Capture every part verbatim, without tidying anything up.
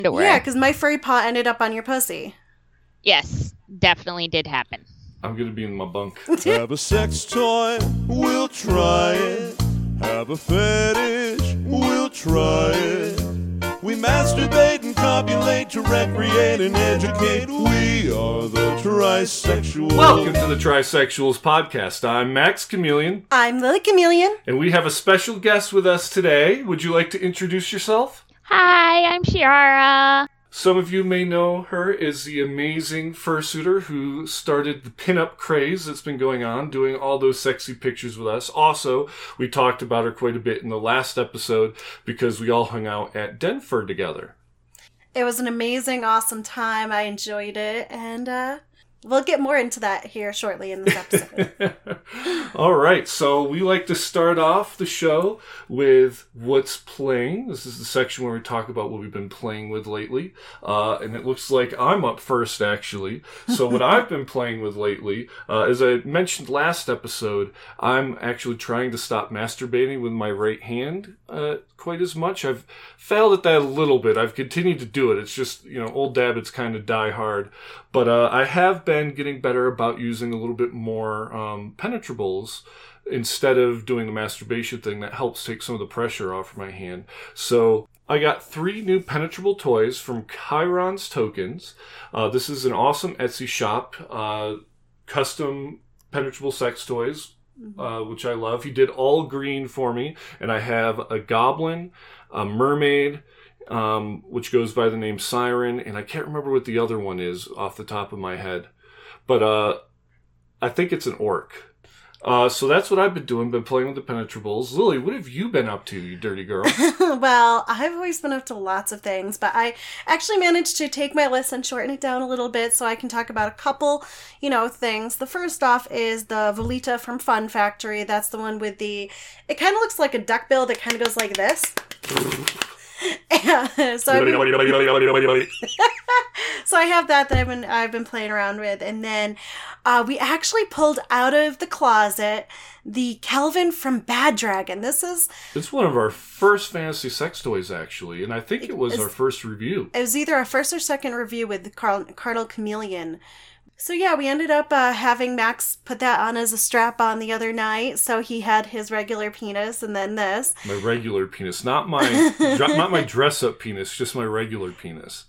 underwear. Yeah, because my furry paw ended up on your pussy. Yes, definitely did happen. I'm going to be in my bunk. Have a sex toy, we'll try it. Have a fetish, we'll try it. We masturbate and copulate to recreate and educate. We are the Trisexuals. Welcome to the Trisexuals podcast. I'm Max Chameleon. I'm Lily Chameleon. And we have a special guest with us today. Would you like to introduce yourself? Hi, I'm Shiara. Some of you may know her as the amazing fursuiter who started the pinup craze that's been going on, doing all those sexy pictures with us. Also, we talked about her quite a bit in the last episode because we all hung out at Denver together. It was an amazing, awesome time. I enjoyed it, and uh, we'll get more into that here shortly in this episode. All right, so we like to start off the show with what's playing. This is the section where we talk about what we've been playing with lately. Uh, and it looks like I'm up first, actually. So what I've been playing with lately, uh, as I mentioned last episode, I'm actually trying to stop masturbating with my right hand uh, quite as much. I've failed at that a little bit. I've continued to do it. It's just, you know, old habits kind of die hard. But uh, I have been getting better about using a little bit more um, penetrables instead of doing the masturbation thing. That helps take some of the pressure off of my hand. So I got three new penetrable toys from Chiron's Tokens. Uh, this is an awesome Etsy shop. Uh, custom penetrable sex toys, uh, which I love. He did all green for me. And I have a goblin, a mermaid, um, which goes by the name Siren. And I can't remember what the other one is off the top of my head. But uh, I think it's an orc. Uh, so that's what I've been doing, been playing with the penetrables. Lily, what have you been up to, you dirty girl? Well, I've always been up to lots of things, but I actually managed to take my list and shorten it down a little bit so I can talk about a couple, you know, things. The first off is the Volita from Fun Factory. That's the one with the, it kind of looks like a duckbill that kind of goes like this. Yeah, so, I've been, so I have that that I've been I've been playing around with, and then uh, we actually pulled out of the closet the Kelvin from Bad Dragon. This is it's one of our first fantasy sex toys, actually, and I think it was our first review. It was either our first or second review with the Car- Cardinal Chameleon. So yeah, we ended up uh, having Max put that on as a strap on the other night. So he had his regular penis and then this. My regular penis, not my not my dress up penis, just my regular penis.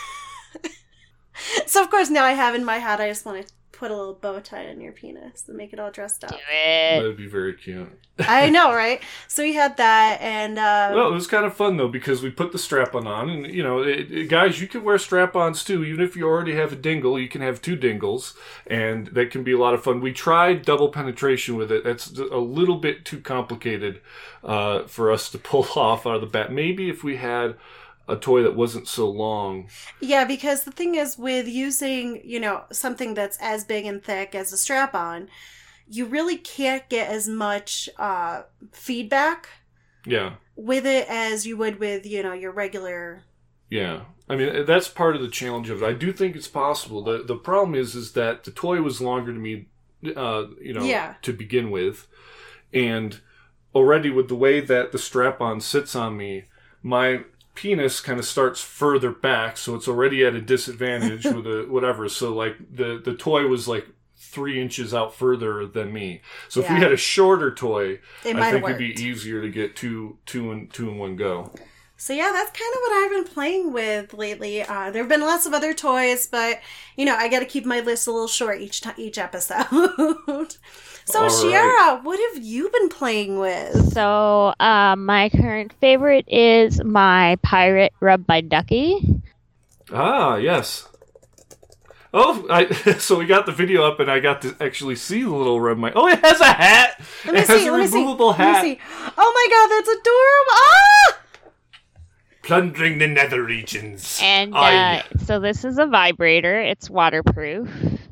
So of course now I have in my head, I just want to put a little bow tie on your penis and make it all dressed up. Do it. That'd be very cute. I know, right? So we had that, and uh, well, it was kind of fun though because we put the strap-on on, and you know, it, it, guys, you can wear strap-ons too. Even if you already have a dingle, you can have two dingles, and that can be a lot of fun. We tried double penetration with it. That's a little bit too complicated uh, for us to pull off out of the bat. Maybe if we had a toy that wasn't so long. Yeah, because the thing is with using, you know, something that's as big and thick as a strap-on, you really can't get as much uh, feedback yeah. with it as you would with, you know, your regular... Yeah. I mean, that's part of the challenge of it. I do think it's possible. The the problem is is that the toy was longer to me, uh, you know, yeah. to begin with. And already with the way that the strap-on sits on me, my penis kind of starts further back, so it's already at a disadvantage with a whatever. So like the the toy was like three inches out further than me. So if yeah. we had a shorter toy, it I think it'd be easier to get two two in two in one go. So yeah, that's kind of what I've been playing with lately. Uh, there have been lots of other toys, but you know I got to keep my list a little short each t- each episode. So, All Shiara, right. what have you been playing with? So, uh, my current favorite is my Pirate Rub by Ducky. Ah, yes. Oh, I, so we got the video up, and I got to actually see the little rub my. Oh, it has a hat. Let me it see. has a let me removable see. hat. Let me see. Oh my God, that's adorable! Ah! Plundering the nether regions. And I... uh, so this is a vibrator. It's waterproof,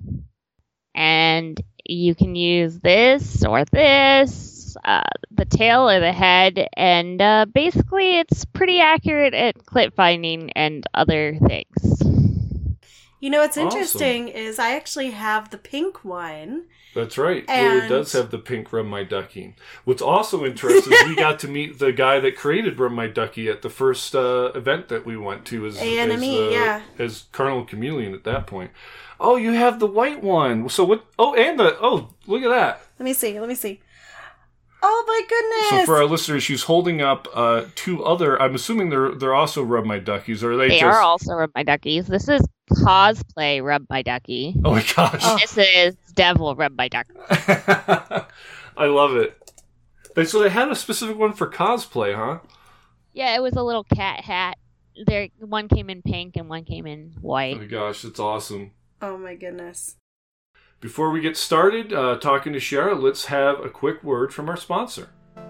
and you can use this or this, uh, the tail or the head, and uh, basically it's pretty accurate at clit finding and other things. You know what's Awesome. interesting is I actually have the pink one. That's right. And- Well, it does have the pink Rub My Ducky. What's also interesting is we got to meet the guy that created Rub My Ducky at the first uh, event that we went to as, A N M E, as, uh, yeah. as Carnival Chameleon at that point. Oh, you have the white one. So what? Oh, and the, oh, look at that. Let me see. Let me see. Oh my goodness! So for our listeners, she's holding up uh, two other. I'm assuming they're they're also Rub My Duckies, or are they, They just? are also Rub My Duckies. This is cosplay Rub My Ducky. Oh my gosh! This is Devil Rub My Ducky. I love it. They, so they had a specific one for cosplay, huh? Yeah, it was a little cat hat. There, one came in pink and one came in Oh white. my gosh, that's awesome. Oh my goodness. Before we get started uh, talking to Shara, let's have a quick word from our sponsor.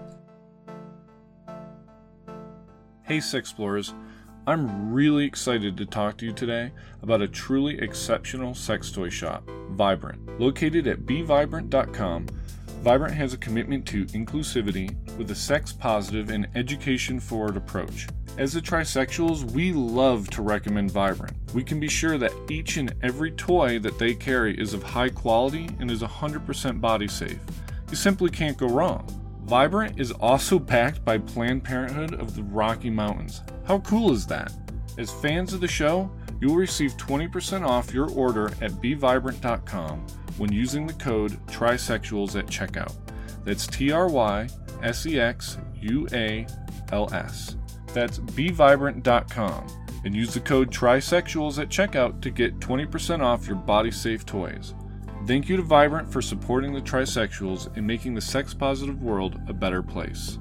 Hey, Sex Explorers. I'm really excited to talk to you today about a truly exceptional sex toy shop, Vibrant. Located at be vibrant dot com, Vibrant has a commitment to inclusivity with a sex-positive and education-forward approach. As the trisexuals, we love to recommend Vibrant. We can be sure that each and every toy that they carry is of high quality and is one hundred percent body safe. You simply can't go wrong. Vibrant is also backed by Planned Parenthood of the Rocky Mountains. How cool is that? As fans of the show, you'll receive twenty percent off your order at be vibrant dot com when using the code TRISEXUALS at checkout. That's T R Y S E X U A L S. That's be vibrant dot com and use the code TRISEXUALS at checkout to get twenty percent off your body-safe toys. Thank you to Vibrant for supporting the trisexuals and making the sex-positive world a better place.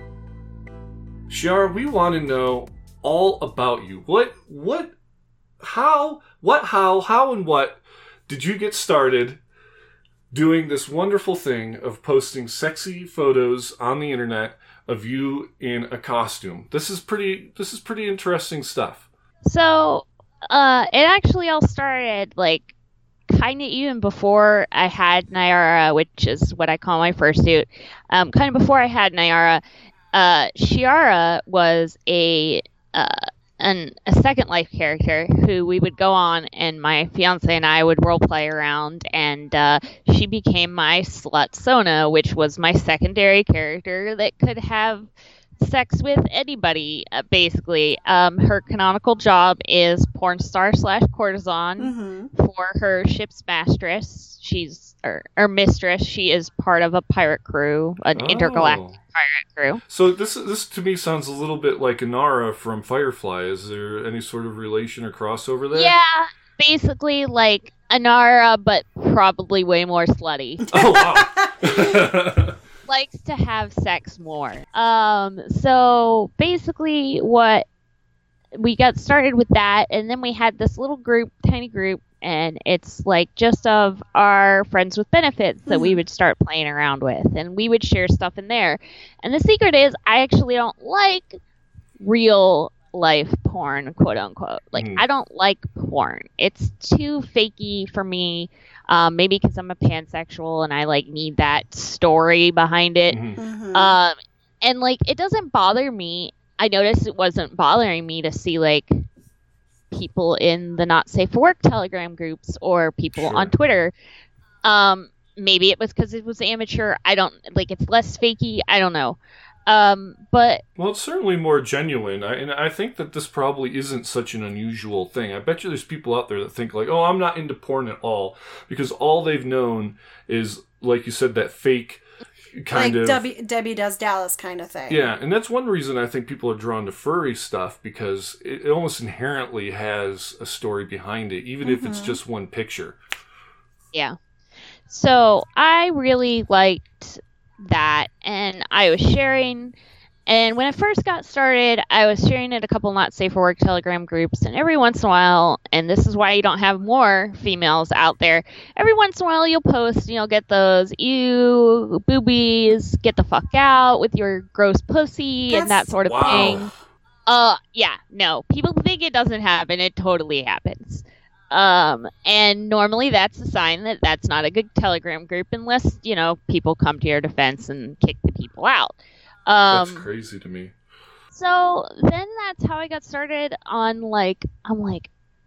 Shara, we want to know all about you. What, what, how, what, how, how, and what did you get started doing this wonderful thing of posting sexy photos on the internet of you in a costume? This is pretty, this is pretty interesting stuff. So, uh, it actually all started, like, kind of even before I had Nyara, which is what I call my fursuit. Um, kind of before I had Nyara, uh, Shiara was a uh, an, a Second Life character who we would go on, and my fiance and I would role play around, and uh, she became my slut Sona, which was my secondary character that could have sex with anybody, uh, basically. Um, her canonical job is porn star slash courtesan Mm-hmm. for her ship's mistress. She's or, or mistress. She is part of a pirate crew, an Oh. intergalactic pirate crew. So this this to me sounds a little bit like Inara from Firefly. Is there any sort of relation or crossover there? Yeah, basically like Anara, but probably way more slutty. Oh wow. Likes to have sex more. Um, so basically, what we got started with that, and then we had this little group, tiny group, and it's like just of our friends with benefits that we would start playing around with, and we would share stuff in there. And the secret is, I actually don't like real life porn, quote unquote. Like, Mm. I don't like porn. It's too fakey for me. Um, maybe because I'm a pansexual and I like need that story behind it. Mhm. Mm-hmm. Um, and like it doesn't bother me. I noticed it wasn't bothering me to see like people in the Not Safe for Work Telegram groups or people Sure. on Twitter. Um, maybe it was because it was amateur. I don't like it's less fakey. I don't know. Um, but Well, it's certainly more genuine, I, and I think that this probably isn't such an unusual thing. I bet you there's people out there that think like, "Oh, I'm not into porn at all," because all they've known is, like you said, that fake kind like of Debbie, Debbie Does Dallas kind of thing. Yeah, and that's one reason I think people are drawn to furry stuff, because it, it almost inherently has a story behind it, even if it's just one picture. yeah. So I really liked that, and I was sharing. And when I first got started, I was sharing at a couple Not Safe for Work Telegram groups, and every once in a while, and this is why you don't have more females out there, every once in a while you'll post, and you'll get those, ew, boobies, get the fuck out with your gross pussy, and that That's- sort of Wow. thing. Uh, yeah, no, people think it doesn't happen, it totally happens. Um, and normally that's a sign that that's not a good Telegram group unless, you know, people come to your defense and kick the people out. Um, That's crazy to me. so then that's how I got started on, like, I'm like,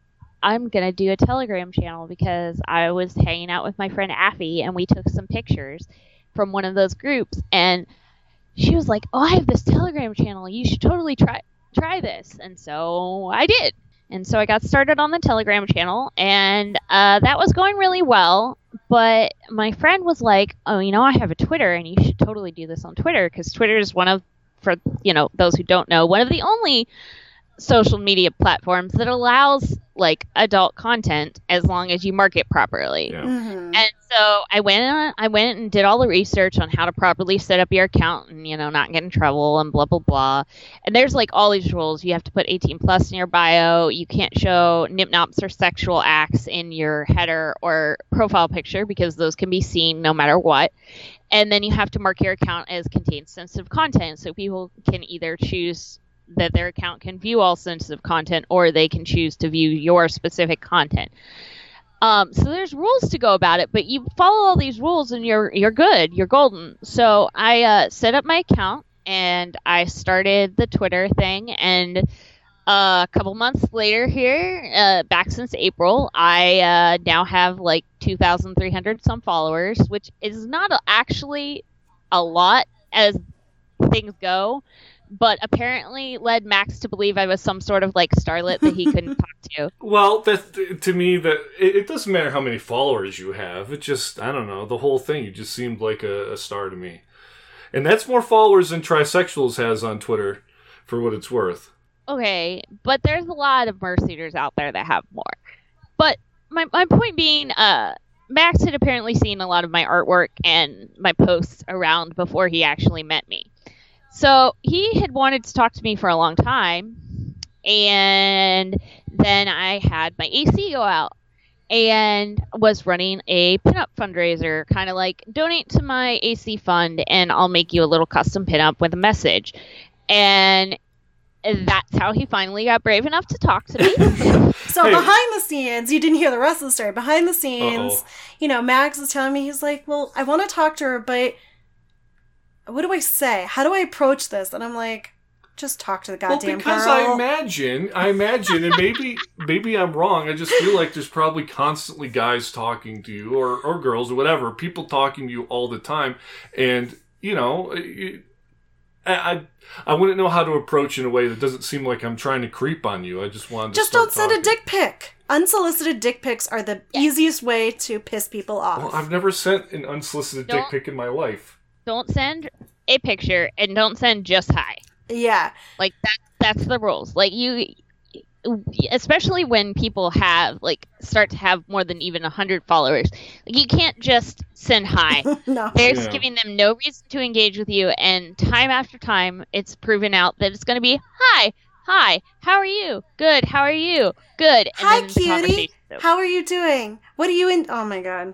I'm going to do a Telegram channel because I was hanging out with my friend Affy and we took some pictures from one of those groups. And she was like, oh, I have this Telegram channel. You should totally try try this. And so I did. And so I got started on the Telegram channel, and uh, that was going really well. But my friend was like, oh, you know, I have a Twitter, and you should totally do this on Twitter, because Twitter is one of, for, you know, those who don't know, one of the only social media platforms that allows, like, adult content as long as you market properly. Yeah. Mm-hmm. And so I went on, I went and did all the research on how to properly set up your account and, you know, not get in trouble and blah, blah, blah. And there's like all these rules. You have to put eighteen plus in your bio. You can't show nip-nops or sexual acts in your header or profile picture because those can be seen no matter what. And then you have to mark your account as contains sensitive content, so people can either choose that their account can view all sensitive content, or they can choose to view your specific content. Um, so there's rules to go about it, but you follow all these rules and you're you're good, you're golden. So I uh, set up my account and I started the Twitter thing, and uh, a couple months later here, uh, back since April, I uh, now have like two thousand three hundred some followers, which is not a, actually a lot as things go. But apparently led Max to believe I was some sort of like starlet that he couldn't talk to. Well, that to me, that it, it doesn't matter how many followers you have. It just, I don't know, the whole thing. You just seemed like a, a star to me, and that's more followers than Trisexuals has on Twitter, for what it's worth. Okay, but there's a lot of Merc Suiters out there that have more. But my my point being, uh, Max had apparently seen a lot of my artwork and my posts around before he actually met me. So he had wanted to talk to me for a long time, and then I had my A C go out and was running a pinup fundraiser, kind of like donate to my A C fund and I'll make you a little custom pinup with a message. And that's how he finally got brave enough to talk to me. So Hey. behind the scenes, you didn't hear the rest of the story. Behind the scenes, Uh-oh. you know, Max is telling me, he's like, well, I want to talk to her, but what do I say? How do I approach this? And I'm like, just talk to the Well, goddamn because girl. I imagine, I imagine, and maybe, maybe I'm wrong. I just feel like there's probably constantly guys talking to you, or or girls, or whatever, people talking to you all the time, and you know, you, I, I I wouldn't know how to approach in a way that doesn't seem like I'm trying to creep on you. I just wanted to Just start don't send a talking. dick pic. Unsolicited dick pics are the easiest way to piss people off. Well, I've never sent an unsolicited dick Don't- pic in my life. Don't send a picture and don't send just hi. Yeah. Like that that's the rules. Like you especially when people have like start to have more than even one hundred followers. Like you can't just send hi. No. There's Yeah. giving them no reason to engage with you, and time after time it's proven out that it's going to be hi, hi, how are you? Good, how are you? Good. And Hi, then the cutie. conversation's over. How are you doing? What are you in? Oh my god.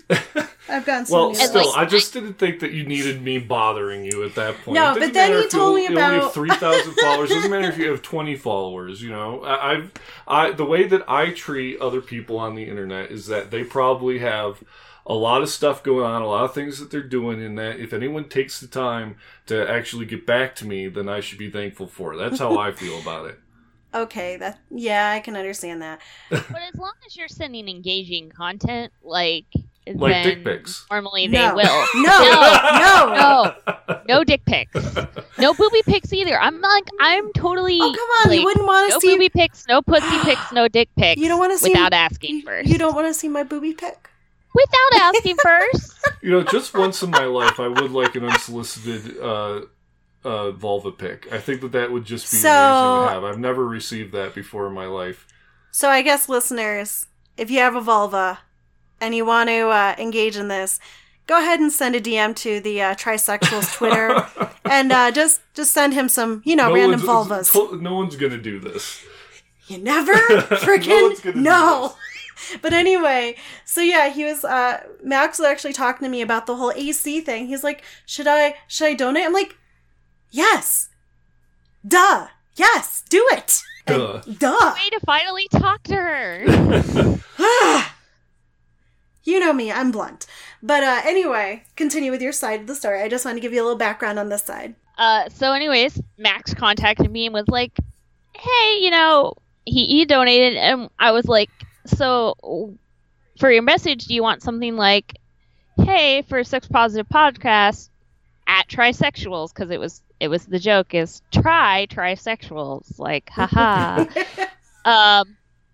I've gotten so Well, many. And, still, like, I just didn't think that you needed me bothering you at that point. No, It doesn't but then matter he if you told me only- you only have about- three thousand followers. It doesn't matter if you have twenty followers. You know, I, I've I the way that I treat other people on the internet is that they probably have a lot of stuff going on, a lot of things that they're doing, and that if anyone takes the time to actually get back to me, then I should be thankful for it. That's how I feel about it. Okay, that yeah, I can understand that. But as long as you're sending engaging content, like Like then dick pics. normally No. they will. No, no. no, no dick pics, no booby pics either. I'm like, I'm totally. Oh, come on, like, you wouldn't want to no see. booby pics, no pussy pics, no dick pics. You don't wanna see- without asking you, first. you don't want to see my booby pic? without asking first. You know, just once in my life, I would like an unsolicited uh, uh, vulva pic. I think that that would just be So- amazing to have. I've never received that before in my life. So I guess listeners, if you have a vulva and you want to uh, engage in this, go ahead and send a D M to the uh, Trisexuals Twitter, and uh, just just send him some, you know, No random one's- vulvas. No one's gonna do this. You never No freaking one's gonna do no. But anyway, so yeah, he was uh Max was actually talking to me about the whole A C thing. He's like, "Should I should I donate?" I'm like, "Yes. Duh. Yes, do it." Duh. And, duh. Way to finally talk to her. You know me, I'm blunt. But uh anyway, continue with your side of the story. I just want to give you a little background on this side. Uh, so anyways, Max contacted me and was like, hey, you know, he, he donated, and I was like, so for your message, do you want something like, hey, for Sex Positive Podcast, at trisexuals, because it was it was the joke is try trisexuals, like haha. um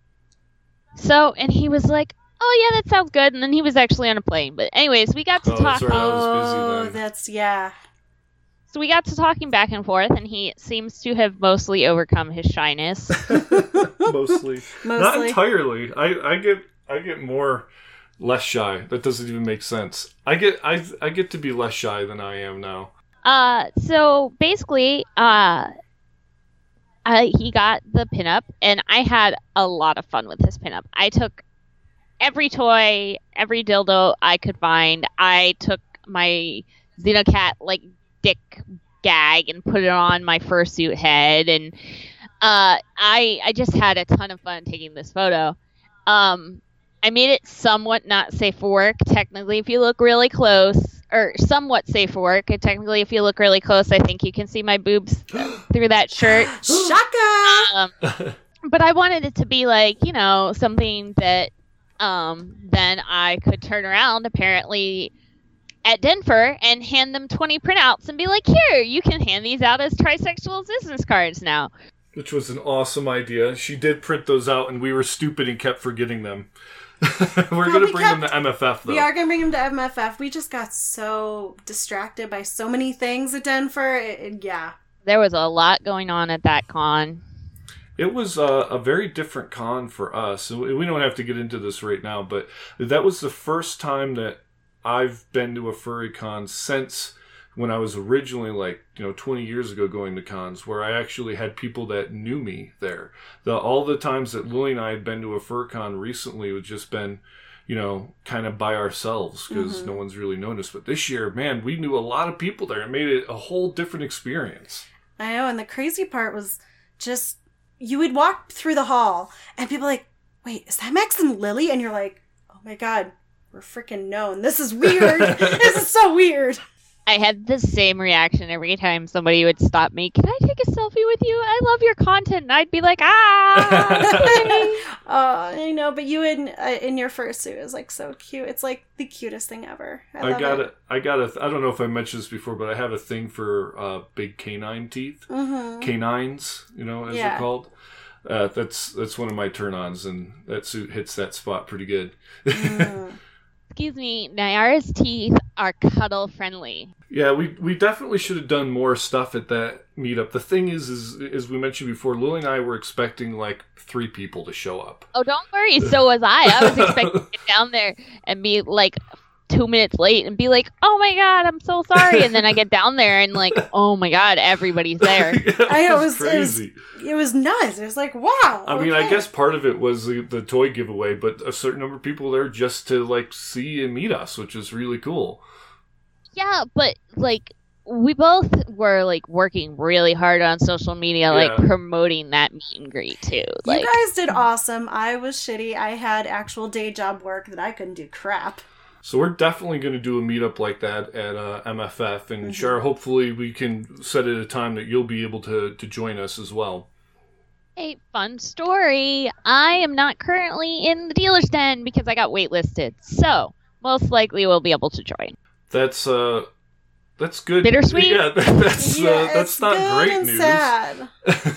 so and he was like, oh yeah, that sounds good, and then he was actually on a plane. But anyways, we got to Oh, talk that's right. I was busy Oh, then. that's yeah. so we got to talking back and forth, and he seems to have mostly overcome his shyness. Mostly. Not Mostly. entirely. I, I get I get more less shy. That doesn't even make sense. I get I I get to be less shy than I am now. Uh, so basically, uh, I, he got the pinup, and I had a lot of fun with his pinup. I took every toy, every dildo I could find. I took my Xenocat, like, dick gag and put it on my fursuit head, and uh, I I just had a ton of fun taking this photo. Um, I made it somewhat not safe for work, technically, if you look really close. Or somewhat safe for work. And technically, if you look really close, I think you can see my boobs through that shirt. Shaka! Um, but I wanted it to be like, you know, something that um, then I could turn around, apparently, at Denver and hand them twenty printouts and be like, here, you can hand these out as trisexual business cards now. Which was an awesome idea. She did print those out, and we were stupid and kept forgetting them. We're No, going to we bring kept- them to M F F, though. We are going to bring him to M F F. We just got so distracted by so many things at Denver. It, it- yeah. There was a lot going on at that con. It was uh, a very different con for us. We don't have to get into this right now, but that was the first time that I've been to a furry con since when I was originally, like, you know, twenty years ago going to cons, where I actually had people that knew me there. The, all the times that Lily and I had been to a fur con recently would just been, you know, kind of by ourselves because Mm-hmm. no one's really noticed. But this year, man, we knew a lot of people there. It made it a whole different experience. I know, and the crazy part was just, you would walk through the hall, and people like, wait, is that Max and Lily? And you're like, oh my god, we're freaking known. This is weird. This is so weird. I had the same reaction every time somebody would stop me. Can I take a selfie with you? I love your content. And I'd be like, ah. Oh, I know, but you in uh, in your fursuit is like so cute. It's like the cutest thing ever. I, I love got it. it. I got a. I don't know if I mentioned this before, but I have a thing for uh, big canine teeth. Mm-hmm. Canines, you know, as Yeah. they're called. Uh, that's that's one of my turn-ons, and that suit hits that spot pretty good. Mm. Excuse me, Nyara's teeth are cuddle friendly. Yeah, we we definitely should have done more stuff at that meetup. The thing is, is as we mentioned before, Lily and I were expecting like three people to show up. Oh, don't worry. So was I. I was expecting to get down there and be like two minutes late and be like, oh my god, I'm so sorry. And then I get down there and like, oh my god, everybody's there. Yeah, I know, it it was was- it was- crazy. It was nuts. It was like, wow. I mean, I okay. guess part of it was the, the toy giveaway, but a certain number of people there just to like see and meet us, which is really cool. Yeah, but like we both were like working really hard on social media, like Yeah. promoting that meet and greet too. Like, You guys did awesome. I was shitty. I had actual day job work that I couldn't do crap. So we're definitely going to do a meetup like that at uh, M F F, and Mm-hmm. Shara, hopefully we can set it at a time that you'll be able to, to join us as well. a fun story. I am not currently in the dealer's den because I got waitlisted, so most likely we'll be able to join. That's uh, that's good. Bittersweet? Yeah, that, that's Yeah, uh, that's it's not good great and news. sad.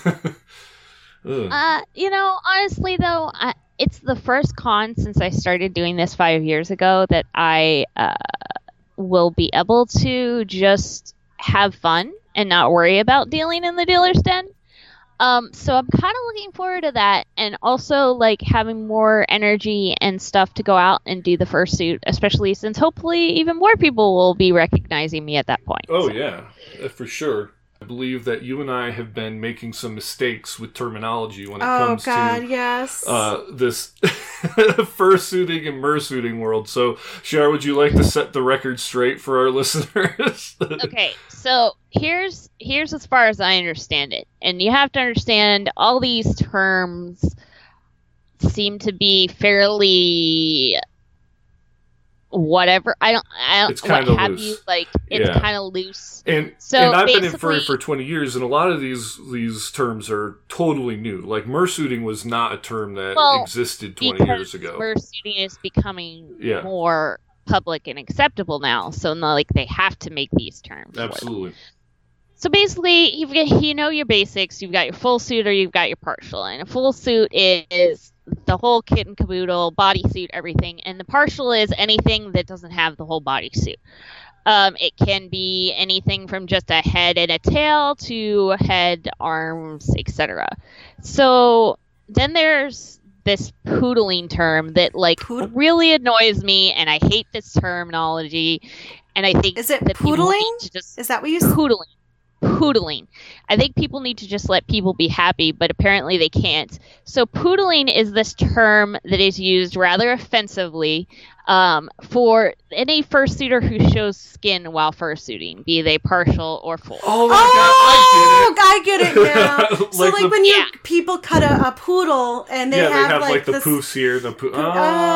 Ugh. Uh, you know, honestly though, I, it's the first con since I started doing this five years ago that I uh, will be able to just have fun and not worry about dealing in the dealer's den. Um, so I'm kind of looking forward to that, and also like having more energy and stuff to go out and do the fursuit, especially since hopefully even more people will be recognizing me at that point. Oh So- yeah, uh, for sure. I believe that you and I have been making some mistakes with terminology when it Oh comes god, to yes. uh, this fursuiting and mersuiting world. So, Shara, would you like to set the record straight for our listeners? Okay, so here's here's as far as I understand it, and you have to understand all these terms seem to be fairly whatever. I don't. I don't. It's kinda what have loose. you like? It's Yeah. kind of loose. And So and I've been in basically- furry for twenty years, and a lot of these these terms are totally new. Like mersuiting was not a term that Well, existed twenty because years ago. fursuiting is becoming Yeah. more public and acceptable now. So now, like they have to make these terms. for them. Absolutely. So basically, you've got, you know your basics. You've got your full suit or you've got your partial. And a full suit is the whole kit and caboodle, bodysuit, everything. And the partial is anything that doesn't have the whole bodysuit. Um, it can be anything from just a head and a tail to head, arms, et cetera. So then there's this poodling term that like Poodle? really annoys me, and I hate this terminology. And I think Is it that people poodling? need to just Is that what you said? poodling. Poodling. I think people need to just let people be happy, but apparently they can't. So poodling is this term that is used rather offensively um, for any fursuiter who shows skin while fursuiting, be they partial or full. Oh my Oh, god, I I get it now. get it. So Like like, the- when you Yeah. people cut a, a poodle and they yeah, have, they have like, like, the this, poofs here, the poo. Oh.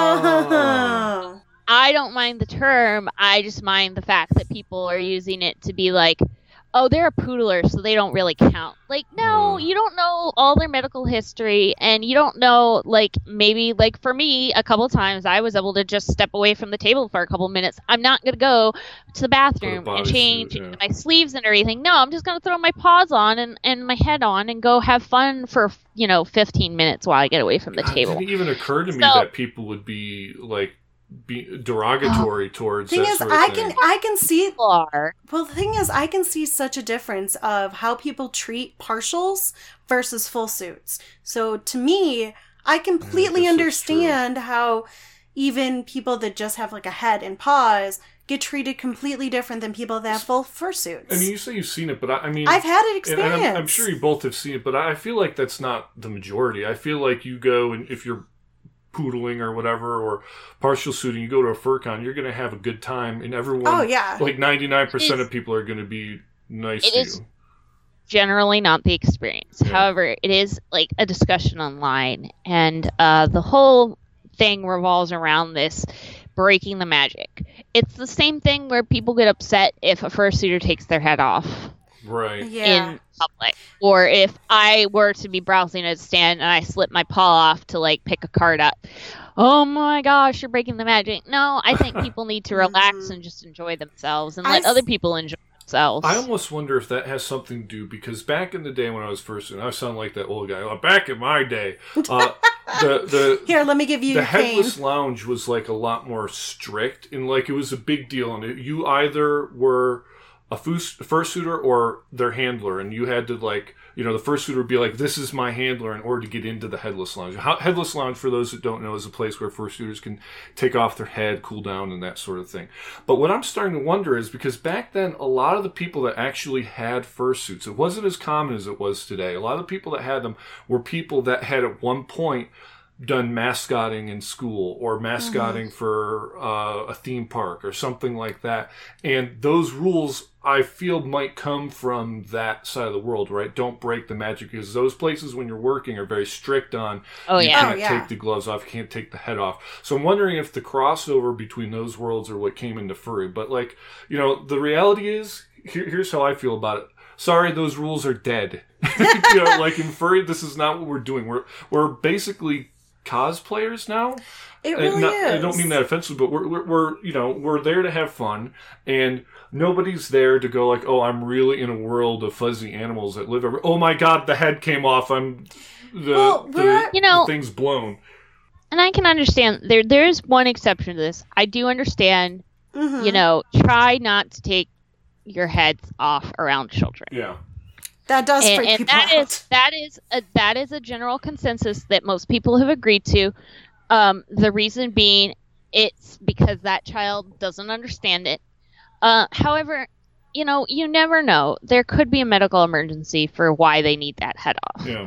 Oh. I don't mind the term. I just mind the fact that people are using it to be like, oh, they're a poodler, so they don't really count. Like, no, Mm. you don't know all their medical history, and you don't know, like, maybe, like, for me, a couple times, I was able to just step away from the table for a couple minutes. I'm not going to go to the bathroom and bodysuit, change yeah. my sleeves and everything. No, I'm just going to throw my paws on and, and my head on and go have fun for, you know, fifteen minutes while I get away from the God, table. It didn't even occur to me So- that people would be like be derogatory towards Thing that is, sort of I thing. can I can see. People are. Well, the thing is, I can see such a difference of how people treat partials versus full suits. So to me, I completely guess that's understand how even people that just have like a head and paws get treated completely different than people that have full fursuits. I mean, you say you've seen it, but I, I mean, I've had it and I'm, experience. I'm sure you both have seen it, but I feel like that's not the majority. I feel like you go and if you're poodling or whatever, or partial suiting, you go to a fur con, you're going to have a good time, and everyone, Oh yeah. like ninety-nine percent It is- of people are going to be nice It to is- you. Generally not the experience. Yeah. However, it is like a discussion online, and uh, the whole thing revolves around this breaking the magic. It's the same thing where people get upset if a fursuiter takes their head off Right. Yeah. in public, or if I were to be browsing at a stand and I slip my paw off to like pick a card up. Oh my gosh, you're breaking the magic. No, I think people need to relax Mhm. and just enjoy themselves and I let s- other people enjoy themselves. I almost wonder if that has something to do, because back in the day when I was first, and I sound like that old guy, oh, back in my day, uh, the the Here, let me give you the your cane. headless lounge was like a lot more strict, and like it was a big deal, and it, you either were a fus- fursuiter or their handler, and you had to like, you know, the fursuiter would be like, this is my handler in order to get into the headless lounge. How, headless lounge, for those that don't know, is a place where fursuiters can take off their head, cool down, and that sort of thing. But what I'm starting to wonder is, because back then, a lot of the people that actually had fursuits, it wasn't as common as it was today. A lot of the people that had them were people that had at one point done mascotting in school, or mascotting for uh, a theme park or something like that. And those rules, I feel, might come from that side of the world, right? Don't break the magic, because those places when you're working are very strict on oh you yeah. can't Oh, yeah. take the gloves off, you can't take the head off. So I'm wondering if the crossover between those worlds are what came into furry. But like, you know, the reality is, here, here's how I feel about it. Sorry, those rules are dead. You know, like in furry, this is not what we're doing. We're we're basically cosplayers now. It And really not- is. I don't mean that offensively, but we're, we're, we're, you know, we're there to have fun, and nobody's there to go like, oh, I'm really in a world of fuzzy animals that live every, oh my god, the head came off, I'm, the, Well, the, we're- You know- the thing's blown. And I can understand there. There is one exception to this. I do understand. Mhm. You know, try not to take your heads off around children. Yeah. That does And, freak and people that out. is that is a, that is a general consensus that most people have agreed to. Um, the reason being, it's because that child doesn't understand it. Uh, however, you know, you never know. There could be a medical emergency for why they need that head off. Yeah.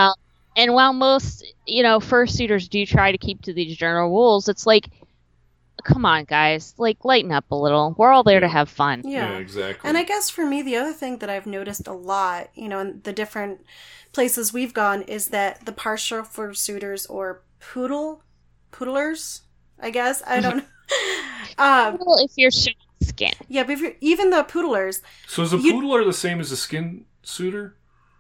And while most, you know, fursuiters do try to keep to these general rules, it's like, come on, guys, like lighten up a little. We're all there to Yeah. have fun. Yeah, Yeah. exactly. And I guess for me, the other thing that I've noticed a lot, you know, in the different places we've gone, is that the partial fursuiters or poodle, poodlers, I guess, I don't know. Um, Well, if you're showing skin. yeah, but if you're, even the poodlers, So is a You- poodler the same as a skin suitor?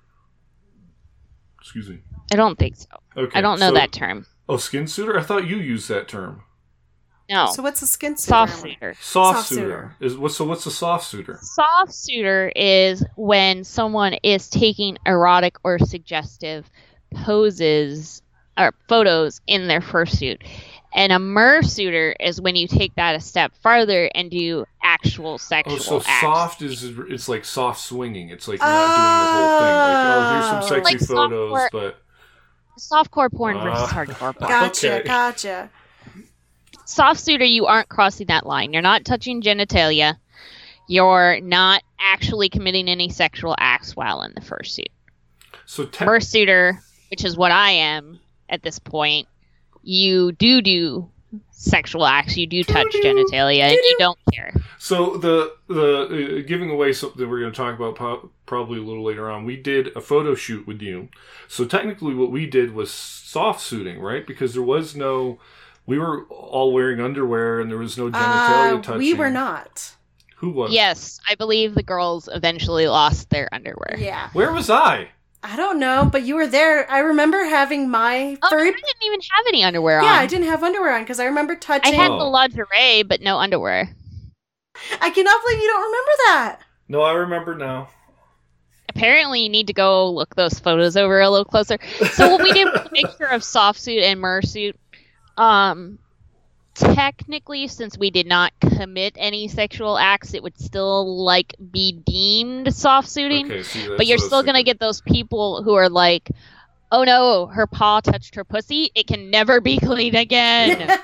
Excuse me. I don't think so. Okay. I don't know so- that term. Oh, skin suitor? I thought you used that term. No. so what's a skin suitor? Soft suitor. Soft, Soft suitor. suitor. Is what? So what's a soft suitor? Soft suitor is when someone is taking erotic or suggestive poses or photos in their fursuit. And a mersuitor is when you take that a step farther and do actual sexual Oh, so acts. soft is it's like soft swinging. It's like not doing the whole thing. Like, oh, here's some Oh. sexy Like photos, softcore- but Softcore porn Ah. versus hardcore porn. Gotcha, Okay. gotcha. Soft suitor, you aren't crossing that line. You're not touching genitalia. You're not actually committing any sexual acts while in the fursuit. so te- Mersuiter, which is what I am at this point, you do do sexual acts. You do touch genitalia, and you don't care. So the the uh, giving away something that we're going to talk about po- probably a little later on. We did a photo shoot with you. So technically, what we did was soft suiting, right? Because there was no, we were all wearing underwear, and there was no genitalia Uh, touching. we were not. Who was? Yes, I believe the girls eventually lost their underwear. Yeah. Where was I? I don't know, but you were there. I remember having my Oh, no, I furry. didn't even have any underwear Yeah, on. I didn't have underwear on because I remember I touching. had Oh. the lingerie, but no underwear. I cannot believe you don't remember that. No, I remember now. Apparently, you need to go look those photos over a little closer. So what we did was a mixture of soft suit and mersuit. Um, technically, since we did not commit any sexual acts, it would still like be deemed soft suiting. Okay, see, that's But you're what I was still gonna thinking. get those people who are like, "Oh no, her paw touched her pussy. It can never be clean again."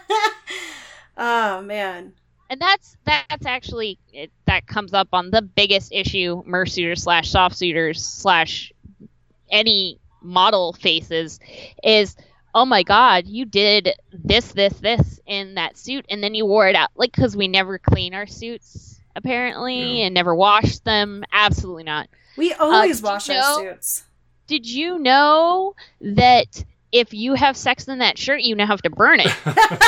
Oh man. And that's that's actually it, that comes up on the biggest issue mersuiters slash soft suiters slash any model faces is, oh my god, you did this this this in that suit and then you wore it out, like, because we never clean our suits apparently Yeah. and never wash them. Absolutely not. We always did you wash our know- suits. Did you know that if you have sex in that shirt, you now have to burn it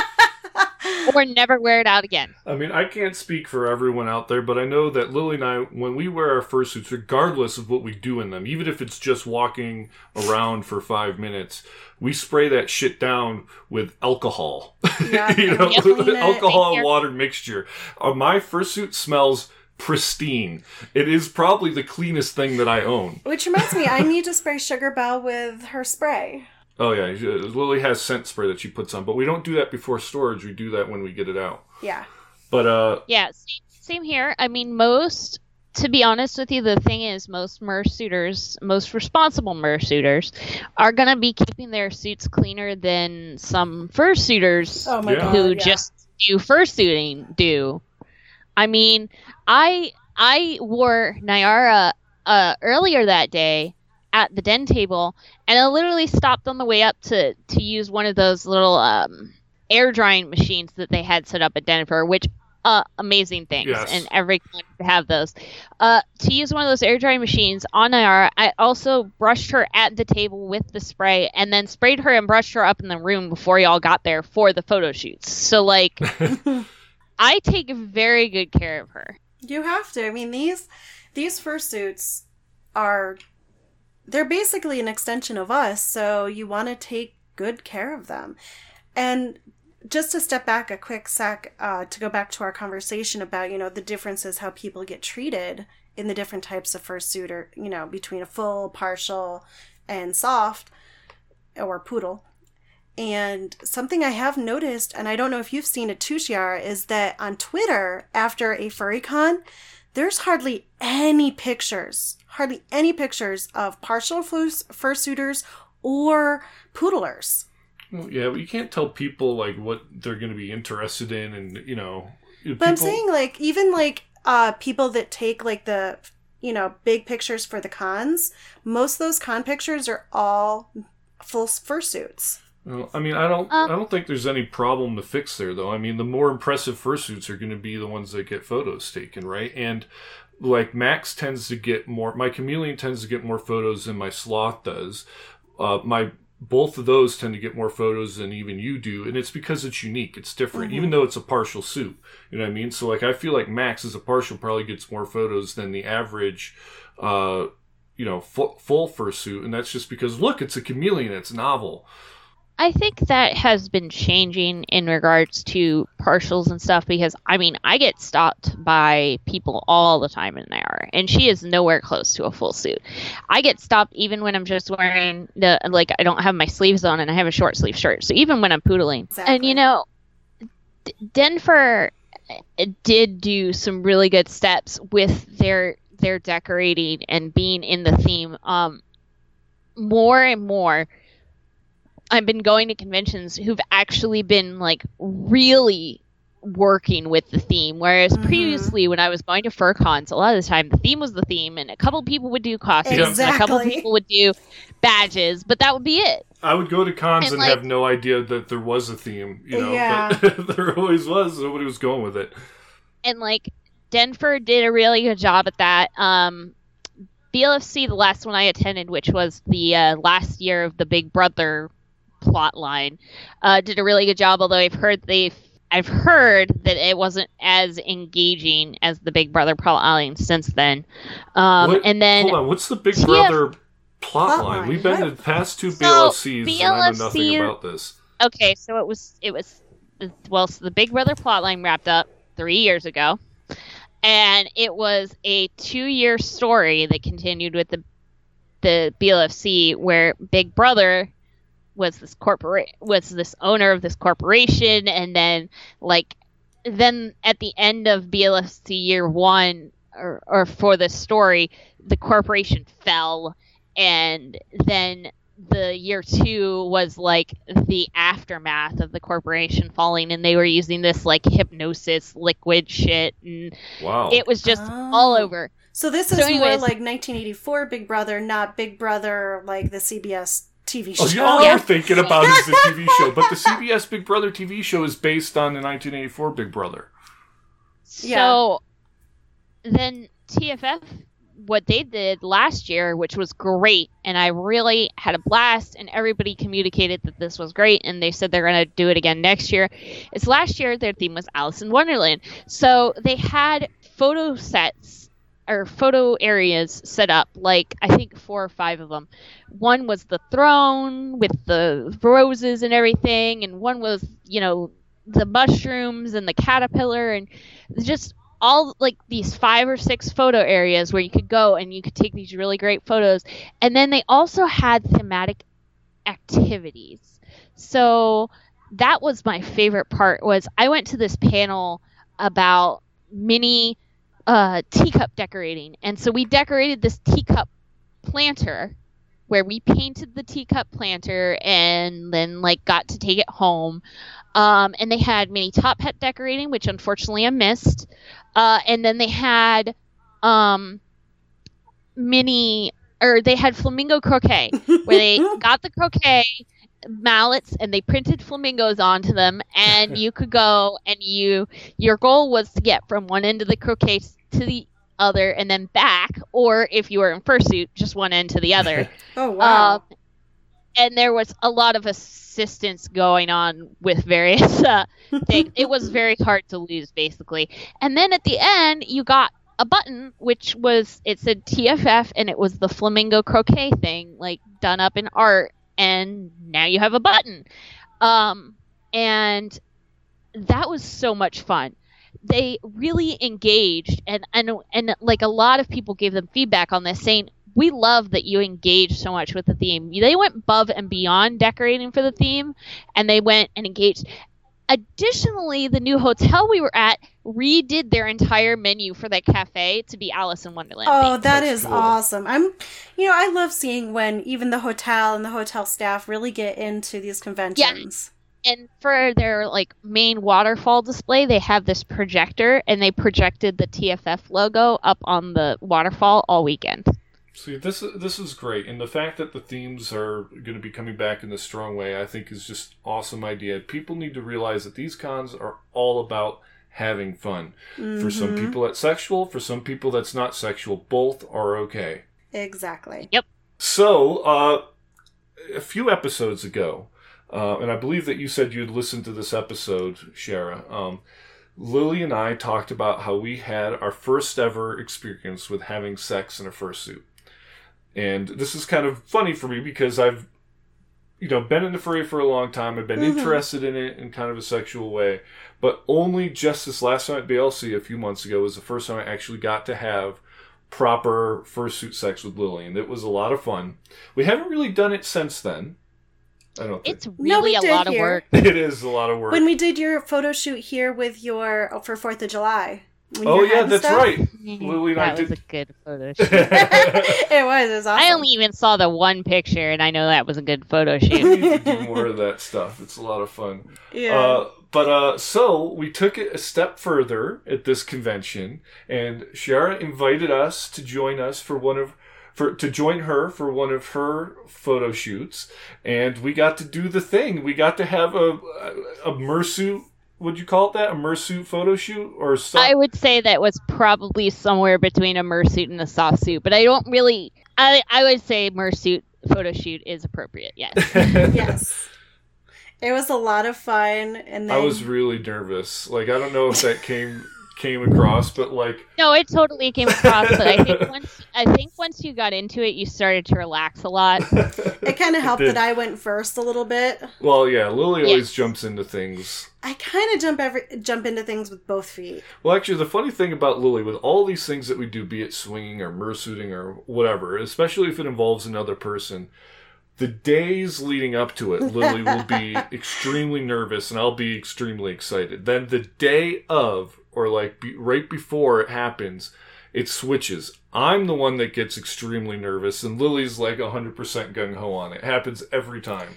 or never wear it out again? I mean, I can't speak for everyone out there, but I know that Lily and I, when we wear our fursuits, regardless of what we do in them, even if it's just walking around for five minutes, we spray that shit down with alcohol. Yeah, you know, and clean it. alcohol Thank and you. water mixture. Uh, my fursuit smells pristine. It is probably the cleanest thing that I own. Which reminds me, I need to spray Sugar Belle with her spray. Oh yeah, she- Lily has scent spray that she puts on, but we don't do that before storage. We do that when we get it out. Yeah. But uh, Yeah, same, same here. I mean, most, to be honest with you, the thing is, most mersuiters, most responsible mersuiters, are going to be keeping their suits cleaner than some fursuiters Oh my Yeah. god. who yeah. just do fursuiting do. I mean, I I wore Nyara uh, earlier that day at the den table, and I literally stopped on the way up to, to use one of those little um, air drying machines that they had set up at Denver, which uh, amazing things, Yes. and every client to have those. Uh, to use one of those air drying machines on Nyara, I also brushed her at the table with the spray, and then sprayed her and brushed her up in the room before y'all got there for the photo shoots. So like, I take very good care of her. You have to. I mean, these these fursuits are they're basically an extension of us, so you want to take good care of them. And just to step back a quick sec, uh, to go back to our conversation about, you know, the differences how people get treated in the different types of fursuit, or, you know, between a full, partial, and soft, or poodle. And something I have noticed, and I don't know if you've seen it too, Shiara, is that on Twitter, after a FurryCon, there's hardly any pictures, hardly any pictures of partial furs- fursuiters or poodlers. well, yeah, but you can't tell people like what they're going to be interested in, and you know. But I'm saying, like, even like uh, people that take like the, you know, big pictures for the cons, most of those con pictures are all full fursuits. Well, I mean, I don't, Um, I don't think there's any problem to fix there, though. I mean, the more impressive fursuits are going to be the ones that get photos taken, right? And like Max tends to get more, my chameleon tends to get more photos than my sloth does. Uh, my both of those tend to get more photos than even you do, and it's because it's unique, it's different, mm-hmm. even though it's a partial suit. You know what I mean? So, like, I feel like Max as a partial probably gets more photos than the average, uh, you know, full, full fursuit, and that's just because, look, it's a chameleon, it's novel. I think that has been changing in regards to partials and stuff because, I mean, I get stopped by people all the time in Naira, and she is nowhere close to a full suit. I get stopped even when I'm just wearing the, like, I don't have my sleeves on and I have a short sleeve shirt. So even when I'm poodling. Exactly. And, you know, D- Denver did do some really good steps with their their decorating and being in the theme. Um, more and more, I've been going to conventions who've actually been, like, really working with the theme, whereas mm-hmm. previously when I was going to FurCons, a lot of the time the theme was the theme, and a couple people would do costumes, exactly. and a couple people would do badges, but that would be it. I would go to cons and, and like, have no idea that there was a theme, you know, yeah. but there always was. Nobody was going with it. And, like, Denver did a really good job at that. Um, B L F C, the last one I attended, which was the uh, last year of the Big Brother plot line, uh, did a really good job, although I've heard they've I've heard that it wasn't as engaging as the Big Brother plot line since then. Um, what, and then hold on, what's the Big T F- Brother plot, plot line? line? We've been to the past two so, B L F Cs B L F C, and I know nothing about this. Okay, so it was it was well, so the Big Brother plot line wrapped up three years ago, and it was a two-year story that continued with the the B L F C, where Big Brother was this corporate was this owner of this corporation, and then like then at the end of B L F C year one or, or for the story, the corporation fell, and then the year two was like the aftermath of the corporation falling, and they were using this like hypnosis liquid shit, and wow. it was just oh. all over. So this is so anyways, more like nineteen eighty-four Big Brother, not Big Brother like the C B S T V show. Oh, yeah, all you're thinking about is the T V show. But the C B S Big Brother T V show is based on the nineteen eighty-four Big Brother. So yeah. Then T F F, what they did last year, which was great, and I really had a blast, and everybody communicated that this was great, and they said they're going to do it again next year, is last year their theme was Alice in Wonderland. So they had photo sets or photo areas set up, like I think four or five of them. One was the throne with the roses and everything, and one was, you know, the mushrooms and the caterpillar, and just all like these five or six photo areas where you could go and you could take these really great photos. And then they also had thematic activities. So that was my favorite part. Was I went to this panel about mini uh, teacup decorating. And so we decorated this teacup planter where we painted the teacup planter and then like got to take it home. Um, and they had mini top hat decorating, which unfortunately I missed. Uh, and then they had um, mini, or they had flamingo croquet, where they got the croquet mallets and they printed flamingos onto them, and you could go and you, your goal was to get from one end of the croquet to the other and then back, or if you were in fursuit, just one end to the other. Oh, wow. Um, and there was a lot of assistance going on with various uh, things. It was very hard to lose, basically. And then at the end, you got a button, which was, it said T F F, and it was the flamingo croquet thing, like, done up in art, and now you have a button. Um, and that was so much fun. They really engaged, and, and, and, like, a lot of people gave them feedback on this, saying, we love that you engaged so much with the theme. They went above and beyond decorating for the theme, and they went and engaged. Additionally, the new hotel we were at redid their entire menu for that cafe to be Alice in Wonderland. Oh, that That's is cool. Awesome. I'm, you know, I love seeing when even the hotel and the hotel staff really get into these conventions. Yeah. And for their like main waterfall display, they have this projector, and they projected the T F F logo up on the waterfall all weekend. See, this this is great, and the fact that the themes are going to be coming back in this strong way, I think, is just awesome idea. People need to realize that these cons are all about having fun. Mm-hmm. For some people, that's sexual. For some people, that's not sexual. Both are okay. Exactly. Yep. So, uh, a few episodes ago, uh, and I believe that you said you'd listened to this episode, Shara. Um, Lily and I talked about how we had our first ever experience with having sex in a fursuit. And this is kind of funny for me because I've, you know, been into furry for a long time. I've been mm-hmm. interested in it in kind of a sexual way. But only just this last time at B L C a few months ago was the first time I actually got to have proper fursuit sex with Lily. And it was a lot of fun. We haven't really done it since then. I don't think. It's really no, a lot here. of work. It is a lot of work. When we did your photo shoot here with your, oh, for fourth of July. Oh, yeah, that's stuff. right. Lily and that I was did. a good photo shoot. it was, it was awesome. I only even saw the one picture, and I know that was a good photo shoot. We need to do more of that stuff. It's a lot of fun. Yeah. Uh, but, uh, so, we took it a step further at this convention, and Shara invited us to join us for one of For, to join her for one of her photo shoots, and we got to do the thing. We got to have a a, a mersuit. Would you call it that? A mersuit photo shoot or something? I would say that was probably somewhere between a mersuit and a soft suit, but I don't really. I I would say mersuit photo shoot is appropriate. Yes. Yes. It was a lot of fun, and then I was really nervous. Like I don't know if that came. came across, but like no, it totally came across. But I think once I think once you got into it, you started to relax a lot. It kind of helped that I went first a little bit. Well, yeah, Lily yes. always jumps into things. I kind of jump every jump into things with both feet. Well, actually, the funny thing about Lily, with all these things that we do, be it swinging or mersuiting or whatever, especially if it involves another person, the days leading up to it, Lily will be extremely nervous, and I'll be extremely excited. Then the day of, or like be, right before it happens, it switches. I'm the one that gets extremely nervous, and Lily's like one hundred percent gung-ho on it. It happens every time.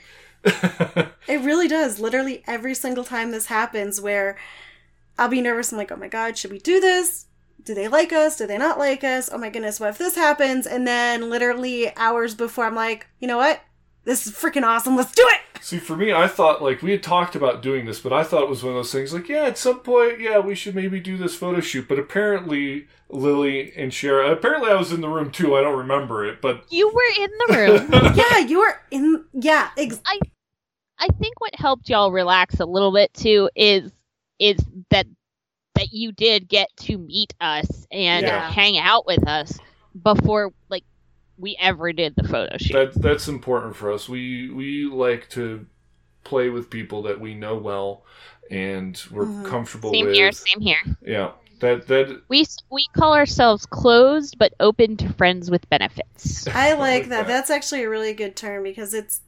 It really does. Literally every single time this happens where I'll be nervous. I'm like, oh my God, should we do this? Do they like us? Do they not like us? Oh my goodness, what if this happens? And then literally hours before, I'm like, you know what? This is freaking awesome. Let's do it! See, for me, I thought, like, we had talked about doing this, but I thought it was one of those things, like, yeah, at some point, yeah, we should maybe do this photo shoot. But apparently, Lily and Shara, apparently I was in the room too, I don't remember it, but... You were in the room. Yeah, you were in, yeah. Ex- I I think what helped y'all relax a little bit too is is that that you did get to meet us and Yeah. hang out with us before, like, we ever did the photo shoot. That that's important for us. We we like to play with people that we know well and we're Mhm. comfortable Same with. here, same here. Yeah, that that We s- we call ourselves closed but open to friends with benefits. I like like that. that. That's actually a really good term because it's,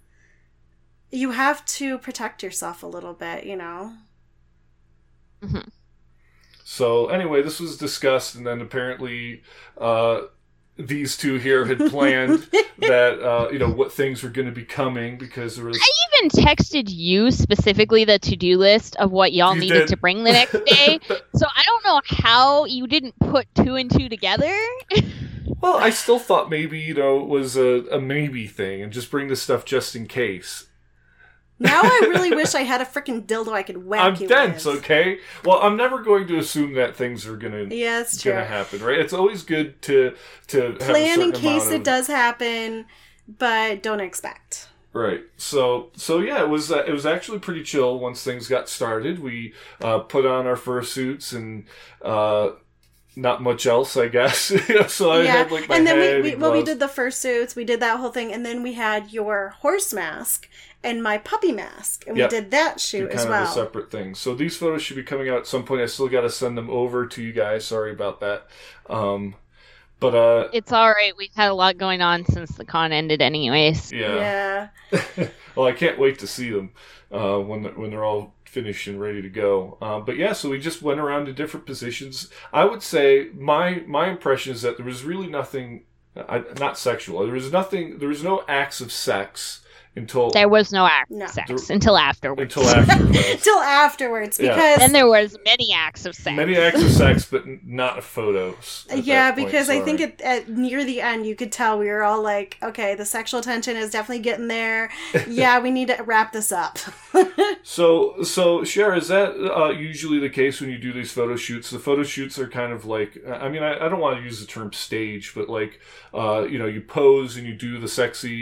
you have to protect yourself a little bit, you know? Mhm. So anyway, this was discussed, and then apparently uh, these two here had planned that uh, you know what things were going to be coming because there was. I even texted you specifically the to-do list of what y'all You needed did. to bring the next day. So I don't know how you didn't put two and two together. Well, I still thought maybe you know it was a, a maybe thing, and just bring this stuff just in case. Now I really wish I had a freaking dildo I could whack I'm you dense, with. okay? Well, I'm never going to assume that things are gonna Yeah, it's true. gonna happen, right? It's always good to to have a Plan in certain case amount it of- does happen, but don't expect. Right. So so yeah, it was uh, it was actually pretty chill once things got started. We uh, put on our fursuits and uh, not much else, I guess. So I yeah, had like my and then head we, we and well we gloves. did the fursuits, we did that whole thing, and then we had your horse mask and my puppy mask, and Yep. we did that shoot kind as of well. a separate thing. So these photos should be coming out at some point. I still got to send them over to you guys. Sorry about that. Um, but uh, It's all right. We've had a lot going on since the con ended, anyways. yeah. Yeah. Well, I can't wait to see them uh, when they're, when they're all finished and ready to go. Uh, but yeah, so we just went around to different positions. I would say my my impression is that there was really nothing, uh, not sexual. There was nothing. There was no acts of sex until There was no act No. of sex until afterwards. until afterwards. Till afterwards, Yeah. because Then there was many acts of sex. Many acts of sex, but n- not photos. at yeah, that point, because I think sorry. at, at near the end you could tell we were all like, okay, the sexual tension is definitely getting there. Yeah, we need to wrap this up. So, so Cher, is that uh, usually the case when you do these photo shoots? The photo shoots are kind of like, I mean, I, I don't want to use the term stage, but like, uh, you know, you pose and you do the sexy,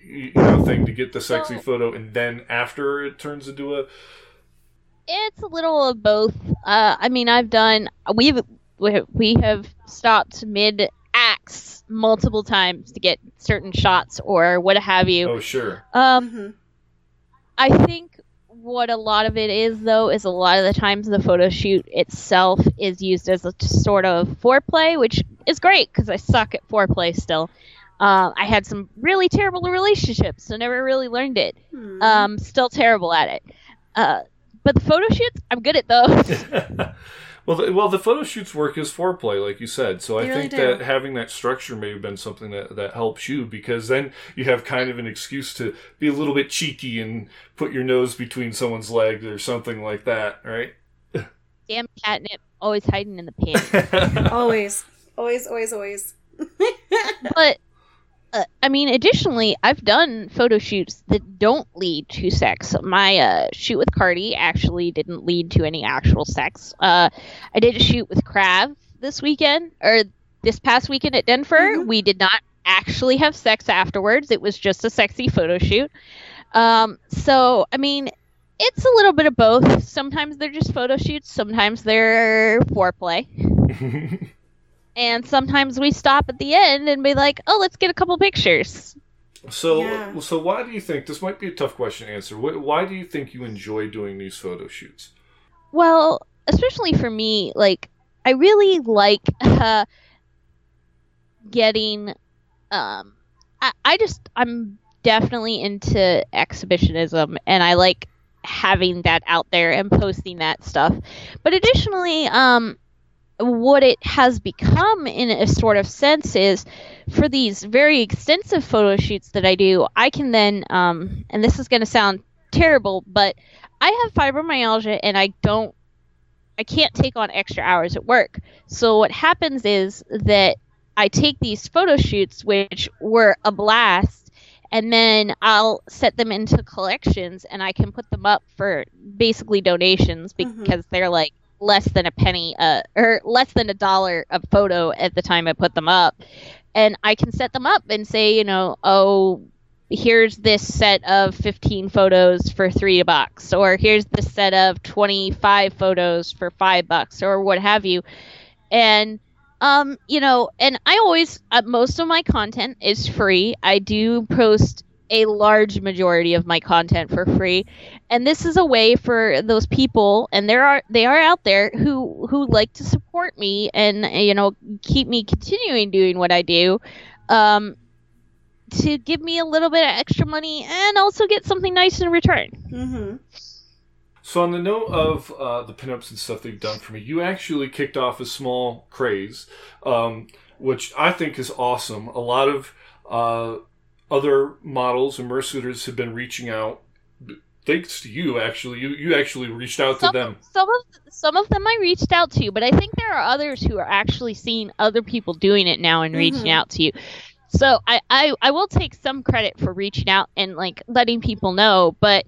you know, thing to get the sexy So- photo, and then after it turns into a. It's a little of both. Uh, I mean, I've done we've we we have stopped mid acts multiple times to get certain shots or what have you. Oh, sure. Um, Mm-hmm. I think what a lot of it is, though, is a lot of the times the photo shoot itself is used as a t- sort of foreplay, which is great because I suck at foreplay still. Uh, I had some really terrible relationships, so never really learned it. Hmm. Um, still terrible at it. Uh, but the photo shoots, I'm good at those. well, the, well, the photo shoots work as foreplay, like you said. So I They really think do. that having that structure may have been something that, that helps you, because then you have kind of an excuse to be a little bit cheeky and put your nose between someone's legs or something like that, right? Damn catnip, always hiding in the pants. Always. Always, always, always. But uh, I mean, additionally, I've done photo shoots that don't lead to sex. My uh, shoot with Cardi actually didn't lead to any actual sex. Uh, I did a shoot with Krav this weekend, or this past weekend at Denver. Mhm. We did not actually have sex afterwards. It was just a sexy photo shoot. Um, so, I mean, it's a little bit of both. Sometimes they're just photo shoots. Sometimes they're foreplay. And sometimes we stop at the end and be like, oh, let's get a couple pictures. So, Yeah. so why do you think, this might be a tough question to answer, wh- why do you think you enjoy doing these photo shoots? Well, especially for me, like, I really like uh, getting, um, I, I just, I'm definitely into exhibitionism, and I like having that out there and posting that stuff. But additionally, um, what it has become in a sort of sense is for these very extensive photo shoots that I do, I can then, um, and this is going to sound terrible, but I have fibromyalgia and I don't, I can't take on extra hours at work. So what happens is that I take these photo shoots, which were a blast, and then I'll set them into collections and I can put them up for basically donations because Mhm. they're like less than a penny, uh, or less than a dollar a photo at the time I put them up. And I can set them up and say, you know, oh, here's this set of fifteen photos for three bucks, or here's this set of twenty-five photos for five bucks, or what have you. And, um, you know, and I always, uh, most of my content is free. I do post a large majority of my content for free, and this is a way for those people, and there are they are out there who who like to support me and, you know, keep me continuing doing what I do, um to give me a little bit of extra money and also get something nice in return. Mm-hmm. So on the note of uh, the pinups and stuff that you've done for me, you actually kicked off a small craze, um, which I think is awesome. A lot of uh, other models and mersuitors have been reaching out, thanks to you, actually. You you actually reached out to Some, them. some of some of them I reached out to, but I think there are others who are actually seeing other people doing it now and reaching Mhm. out to you. So I, I, I will take some credit for reaching out and like letting people know, but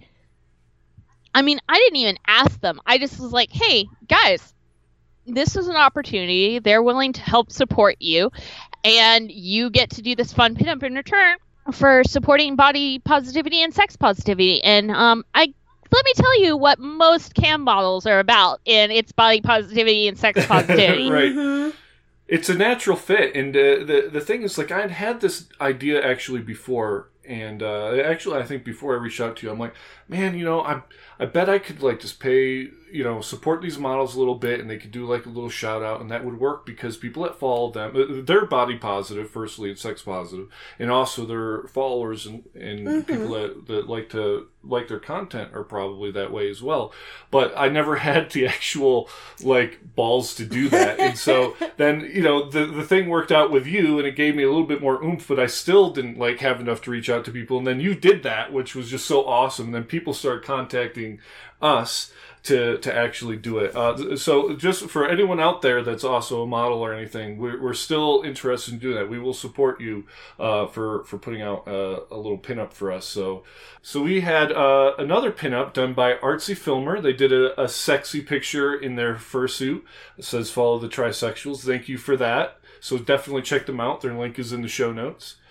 I mean, I didn't even ask them. I just was like, hey, guys, this is an opportunity. They're willing to help support you, and you get to do this fun pinup in return for supporting body positivity and sex positivity. And um, I let me tell you what most cam models are about, and it's body positivity and sex positivity. Right. Mm-hmm. It's a natural fit, and uh, the the thing is, like, I'd had this idea actually before, and uh, actually, I think before I reached out to you, I'm like, man, you know, I I bet I could like just pay, you know, support these models a little bit, and they could do like a little shout out, and that would work because people that follow them, uh, they're body positive, firstly, and sex positive, and also their followers and and Mhm. people that that like to like their content are probably that way as well. But I never had the actual like balls to do that, and so then, you know, the the thing worked out with you, and it gave me a little bit more oomph, but I still didn't like have enough to reach out to people. And then you did that, which was just so awesome. And then people started contacting us to to actually do it. Uh, so just for anyone out there that's also a model or anything, we're, we're still interested in doing that. We will support you uh, for for putting out uh, a little pinup for us. So so we had uh, another pinup done by Artsy Filmer. They did a, a sexy picture in their fursuit. It says "Follow the Trisexuals." Thank you for that. So definitely check them out. Their link is in the show notes.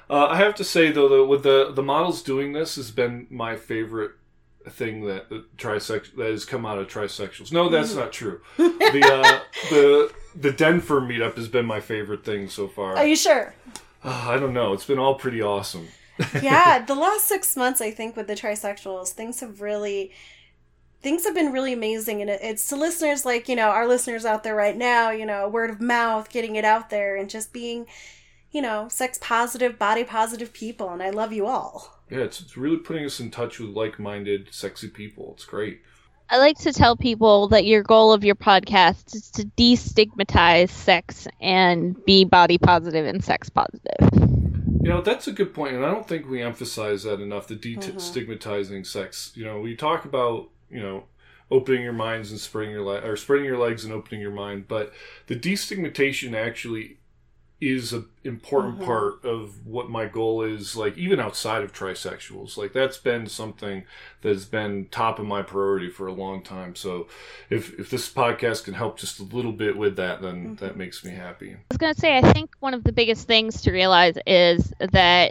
Uh, I have to say, though, that with the, the models doing this has been my favorite thing that the trisex that has come out of trisexuals. No, that's not true. The uh, the the Denver meetup has been my favorite thing so far. Are you sure? Uh, I don't know. It's been all pretty awesome. Yeah, the last six months, I think, with the trisexuals, things have really, things have been really amazing. And it, it's to listeners like, you know, our listeners out there right now, you know, word of mouth, getting it out there and just being, you know, sex positive, body positive people. And I love you all. Yeah, it's, it's really putting us in touch with like-minded, sexy people. It's great. I like to tell people that your goal of your podcast is to destigmatize sex and be body positive and sex positive. You know, that's a good point, and I don't think we emphasize that enough, the destigmatizing mm-hmm. sex. You know, we talk about, you know, opening your minds and spreading your le- or spreading your legs and opening your mind, but the destigmatization actually is an important mm-hmm. part of what my goal is, like, even outside of trisexuals. Like, that's been something that's been top of my priority for a long time. So if if this podcast can help just a little bit with that, then mm-hmm. that makes me happy. I was going to say, I think one of the biggest things to realize is that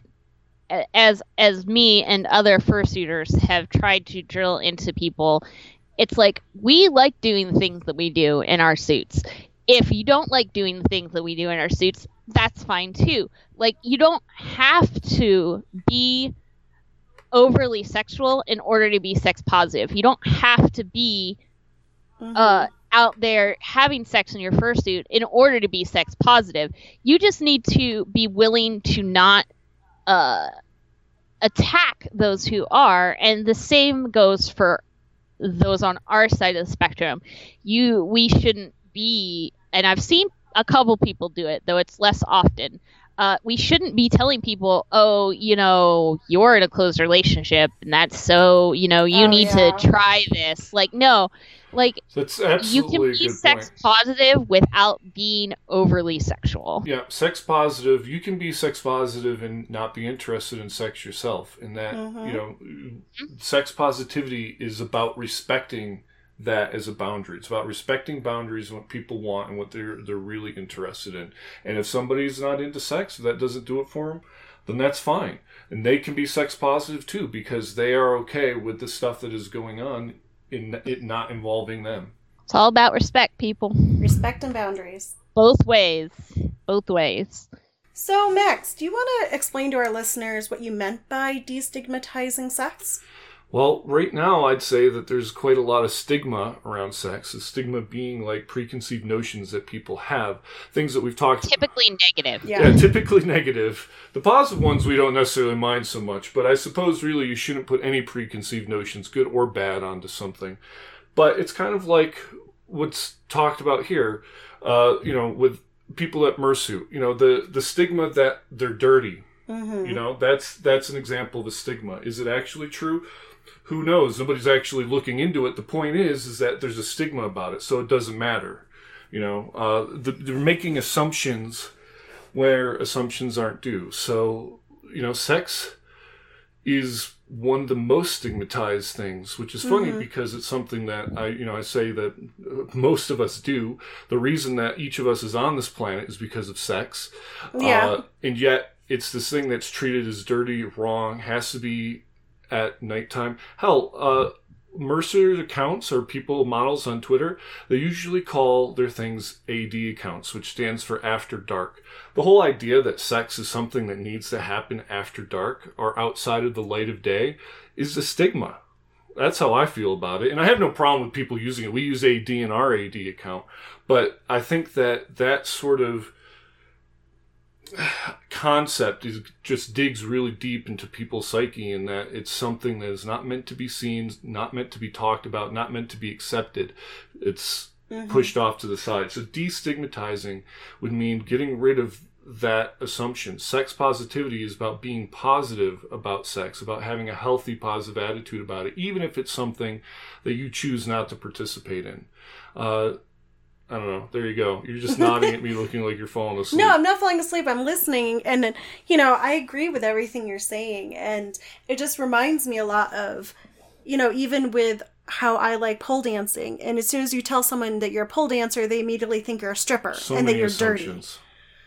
as as me and other fursuiters have tried to drill into people, it's like, we like doing the things that we do in our suits. If you don't like doing the things that we do in our suits, that's fine too. Like, you don't have to be overly sexual in order to be sex positive. You don't have to be mm-hmm. uh, out there having sex in your fursuit in order to be sex positive. You just need to be willing to not uh, attack those who are, and the same goes for those on our side of the spectrum. You, we shouldn't be, and I've seen a couple people do it, though it's less often. Uh, we shouldn't be telling people, oh, you know, you're in a closed relationship, and that's so, you know, you oh, need yeah. to try this. Like, no, like, that's you can absolutely be a good sex point. positive without being overly sexual. Yeah, sex positive. You can be sex positive and not be interested in sex yourself. And that, mm-hmm. you know, sex positivity is about respecting that as a boundary. It's about respecting boundaries and what people want and what they're they're really interested in. And if somebody's not into sex, if that doesn't do it for them, then that's fine. And they can be sex positive too, because they are okay with the stuff that is going on in it not involving them. It's all about respect, people. Respect and boundaries. Both ways. Both ways. So, Max, do you want to explain to our listeners what you meant by destigmatizing sex? Well, right now, I'd say that there's quite a lot of stigma around sex. The stigma being like preconceived notions that people have. Things that we've talked about. Typically negative. Yeah. yeah, typically negative. The positive ones we don't necessarily mind so much. But I suppose really you shouldn't put any preconceived notions, good or bad, onto something. But it's kind of like what's talked about here, uh, you know, with people at Mersuit. You know, the, the stigma that they're dirty. Mm-hmm. You know, that's that's an example of a stigma. Is it actually true? Who knows? Nobody's actually looking into it. The point is, is that there's a stigma about it, so it doesn't matter. You know, uh, the, they're making assumptions where assumptions aren't due. So, you know, sex is one of the most stigmatized things, which is funny mm-hmm. because it's something that I, you know, I say that most of us do. The reason that each of us is on this planet is because of sex. Yeah. Uh, and yet it's this thing that's treated as dirty, wrong, has to be at nighttime. Hell, uh, Mercer accounts or people, models on Twitter, they usually call their things A D accounts, which stands for after dark. The whole idea that sex is something that needs to happen after dark or outside of the light of day is a stigma. That's how I feel about it. And I have no problem with people using it. We use A D in our A D account. But I think that that sort of concept is just digs really deep into people's psyche, and that it's something that is not meant to be seen, not meant to be talked about, not meant to be accepted. It's mm-hmm. pushed off to the side. So destigmatizing would mean getting rid of that assumption. Sex positivity is about being positive about sex, about having a healthy, positive attitude about it, even if it's something that you choose not to participate in. Uh, I don't know. There you go. You're just nodding at me looking like you're falling asleep. No, I'm not falling asleep. I'm listening. And, you know, I agree with everything you're saying. And it just reminds me a lot of, you know, even with how I like pole dancing. And as soon as you tell someone that you're a pole dancer, they immediately think you're a stripper So and that many you're assumptions.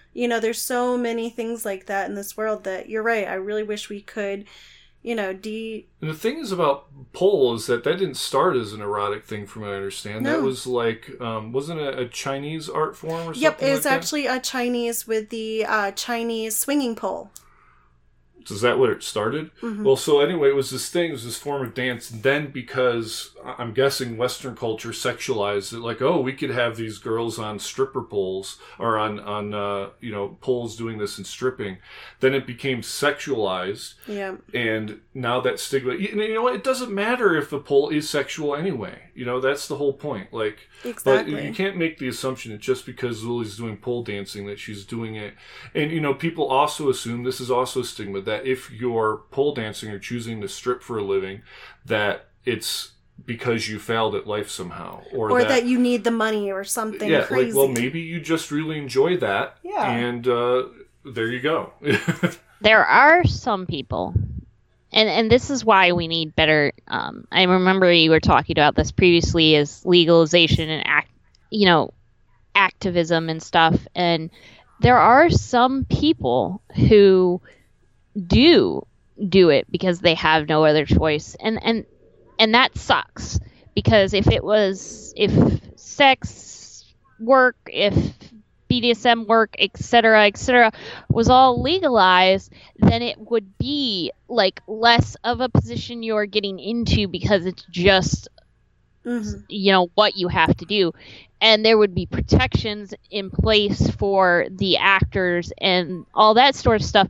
You know, there's so many things like that in this world that you're right. I really wish we could, you know, de. And the thing is about pole is that that didn't start as an erotic thing, from what I understand. No. That was like, um, wasn't it a Chinese art form or something? Yep, it's like actually a Chinese with the uh, Chinese swinging pole. Is that what it started? Mm-hmm. Well, so anyway, it was this thing, it was this form of dance. And then because I'm guessing Western culture sexualized it, like, oh, we could have these girls on stripper poles or on, on uh, you know, poles doing this and stripping. Then it became sexualized. Yeah. And now that stigma, you you know what? It doesn't matter if the pole is sexual anyway. You know, that's the whole point. Like, Exactly. but you can't make the assumption that just because Lily's doing pole dancing that she's doing it. And, you know, people also assume, this is also stigma, that if you're pole dancing or choosing to strip for a living, that it's because you failed at life somehow. Or, Or that, that you need the money or something yeah, crazy. like, well, maybe you just really enjoy that. Yeah. And uh, there you go. There are some people, and and this is why we need better. Um, I remember you were talking about this previously, is legalization and act, you know, activism and stuff. And there are some people who do do it because they have no other choice, and and and that sucks. Because if it was, if sex work, if B D S M work, et cetera, et cetera, was all legalized, then it would be like less of a position you're getting into because it's just, Mm-hmm. you know, what you have to do. And there would be protections in place for the actors and all that sort of stuff.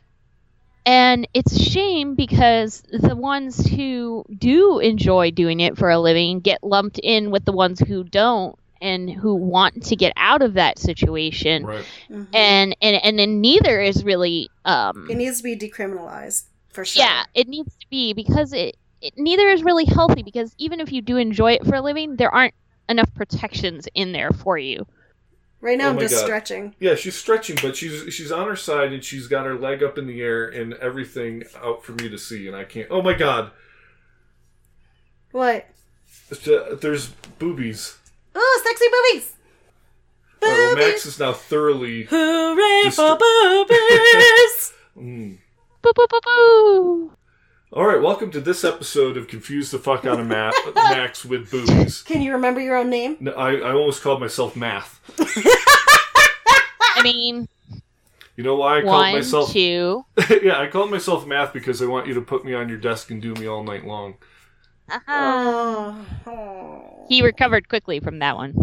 And it's a shame because the ones who do enjoy doing it for a living get lumped in with the ones who don't and who want to get out of that situation. Right. Mm-hmm. And, and and then neither is really um It needs to be decriminalized, for sure. yeah, it needs to be, because it, it neither is really healthy, because even if you do enjoy it for a living, there aren't enough protections in there for you. Right now Oh I'm my just God. stretching. Yeah, she's stretching, but she's she's on her side and she's got her leg up in the air and everything out for me to see, and I can't. Oh my God! What? It's ju- There's boobies. Oh, sexy boobies! All right, well, Boobies! Max is now thoroughly. Hooray Dist- for boobies! Mm. Boo boo boo boo. All right, welcome to this episode of Confuse the Fuck Out of Ma- Max with Boobies. Can you remember your own name? No, I, I almost called myself Math. I mean, You know why I called one, myself? two. Yeah, I called myself Math because I want you to put me on your desk and do me all night long. Uh-huh. Oh. oh. He recovered quickly from that one.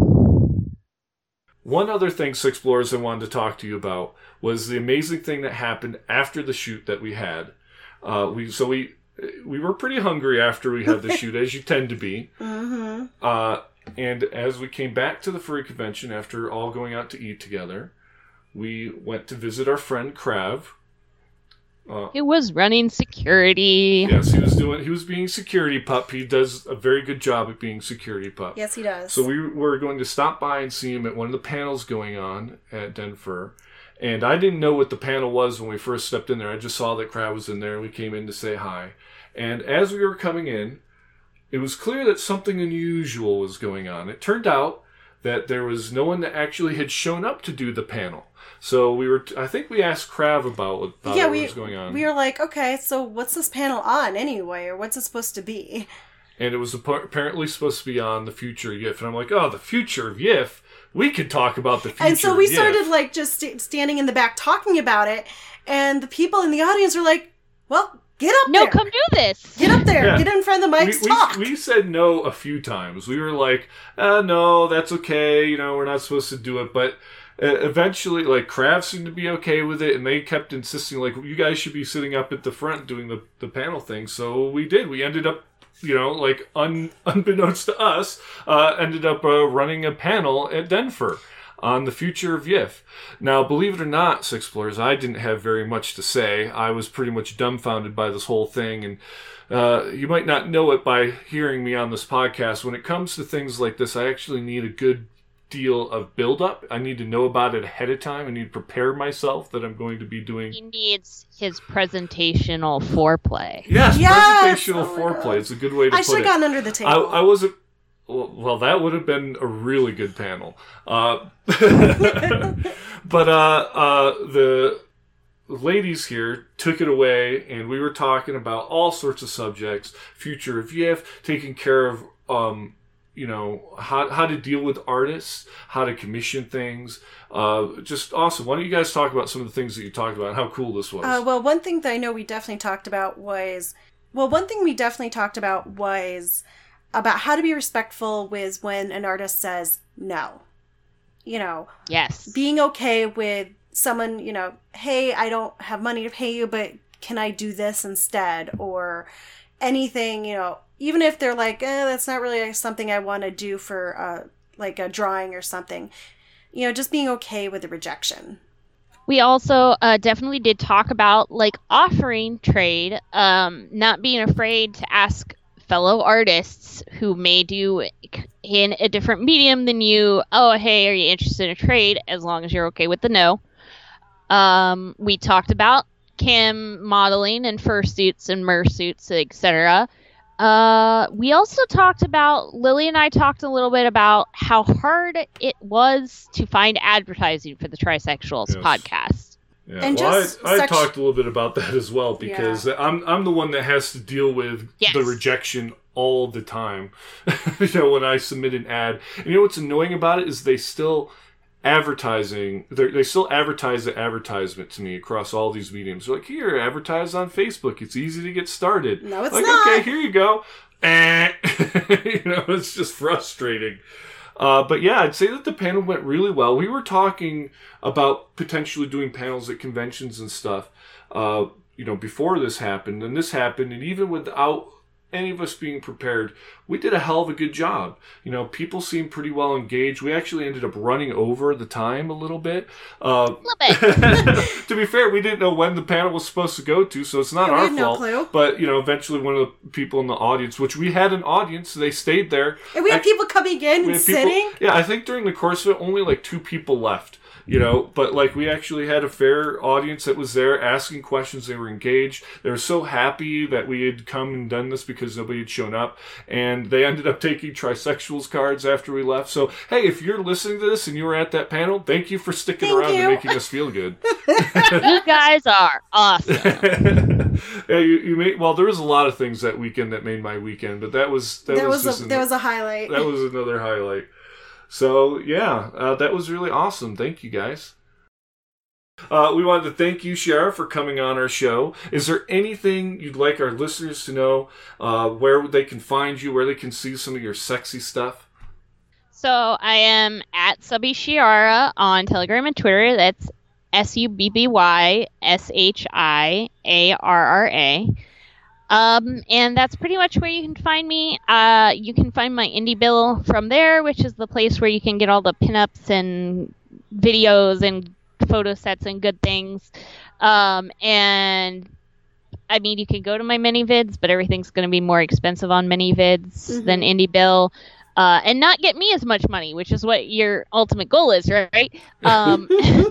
One other thing, Sexplorers, I wanted to talk to you about was the amazing thing that happened after the shoot that we had. Uh, we so we we were pretty hungry after we had the shoot, as you tend to be. Mm-hmm. Uh, and as we came back to the furry convention after all going out to eat together, we went to visit our friend Krav. Uh, He was running security. yes, he was doing. He was being security pup. He does a very good job at being security pup. Yes, he does. So we were going to stop by and see him at one of the panels going on at Denver. And I didn't know what the panel was when we first stepped in there. I just saw that Crab was in there and we came in to say hi. And as we were coming in, it was clear that something unusual was going on. It turned out that there was no one that actually had shown up to do the panel. So we were, I think we asked Krav about, about yeah, what we, was going on. we were like, okay, so what's this panel on anyway, or what's it supposed to be? And it was apparently supposed to be on the future of Y I F. And I'm like, oh, the future of Y I F? We could talk about the future And so we of Y I F. started like just st- standing in the back talking about it, and the people in the audience were like, well, get up No, there. come do this. Get up there. Yeah. Get in front of the mics, we, talk. we, we said no a few times. We were like, uh, no, that's okay. You know, we're not supposed to do it. But uh, eventually, like, Krav seemed to be okay with it. And they kept insisting, like, you guys should be sitting up at the front doing the, the panel thing. So we did. We ended up, you know, like, un, unbeknownst to us, uh, ended up uh, running a panel at Denver on the future of Y I F. Now, believe it or not, Sexplorers, I didn't have very much to say. I was pretty much dumbfounded by this whole thing, and uh, you might not know it by hearing me on this podcast. When it comes to things like this, I actually need a good deal of build-up. I need to know about it ahead of time. I need to prepare myself that I'm going to be doing... He needs his presentational foreplay. Yes, Yes! presentational Oh my foreplay. God. It's a good way to I put should it. have gone under the table. I, I wasn't... Well, that would have been a really good panel. Uh, but uh, uh, the ladies here took it away, and we were talking about all sorts of subjects: future of Y I F, taking care of, um, you know, how how to deal with artists, how to commission things. Uh, just awesome. Why don't you guys talk about some of the things that you talked about and how cool this was? Uh, well, one thing that I know we definitely talked about was, well, one thing we definitely talked about was about how to be respectful with when an artist says no. You know, Yes. being okay with someone, you know, hey, I don't have money to pay you, but can I do this instead? Or anything, you know, even if they're like, eh, that's not really something I want to do for uh, like a drawing or something. You know, just being okay with the rejection. We also uh, definitely did talk about like offering trade, um, not being afraid to ask fellow artists who may do in a different medium than you, oh, hey, are you interested in a trade? As long as you're okay with the no. Um, we talked about cam modeling and fursuits and mersuits, et cetera. Uh, we also talked about, Lily and I talked a little bit about how hard it was to find advertising for the Trisexuals Yes. podcast. Yeah, And well, just I, I sex- talked a little bit about that as well because I'm I'm the one that has to deal with Yes. the rejection all the time. You know, when I submit an ad, and you know what's annoying about it is they still advertising. They they still advertise the advertisement to me across all these mediums. They're like, here, advertise on Facebook. It's easy to get started. No, it's like, not. okay, here you go. Eh. You know, it's just frustrating. Uh, but yeah, I'd say that the panel went really well. We were talking about potentially doing panels at conventions and stuff, uh, you know, before this happened. And this happened, and even without any of us being prepared, we did a hell of a good job. You know, people seemed pretty well engaged. We actually ended up running over the time a little bit. Uh, A little bit. to be fair, we didn't know when the panel was supposed to go to, so it's not Yeah, we our had no fault. clue. But, you know, eventually one of the people in the audience, which we had an audience, they stayed there. And we had Ac- people coming in we and had people- sitting. Yeah, I think during the course of it, only like two people left. You know, but like we actually had a fair audience that was there asking questions. They were engaged. They were so happy that we had come and done this because nobody had shown up. And they ended up taking Trisexuals cards after we left. So, hey, if you're listening to this and you were at that panel, thank you for sticking Thank around you. and making us feel good. You guys are awesome. Yeah, you, you made, well, there was a lot of things that weekend that made my weekend, but that was that, That was, was just a, an- that was a highlight. that was another highlight. So, yeah, uh, that was really awesome. Thank you, guys. Uh, we wanted to thank you, Shara, for coming on our show. Is there anything you'd like our listeners to know, uh, where they can find you, where they can see some of your sexy stuff? So I am at Subby Shiara on Telegram and Twitter. That's S U B B Y S H I A R R A. Um, and that's pretty much where you can find me. Uh, you can find my Indie Bill from there, which is the place where you can get all the pinups and videos and photo sets and good things. Um, and I mean, you can go to my ManyVids, but everything's going to be more expensive on ManyVids Mhm. than Indie Bill. Uh, and not get me as much money, which is what your ultimate goal is, right? Um,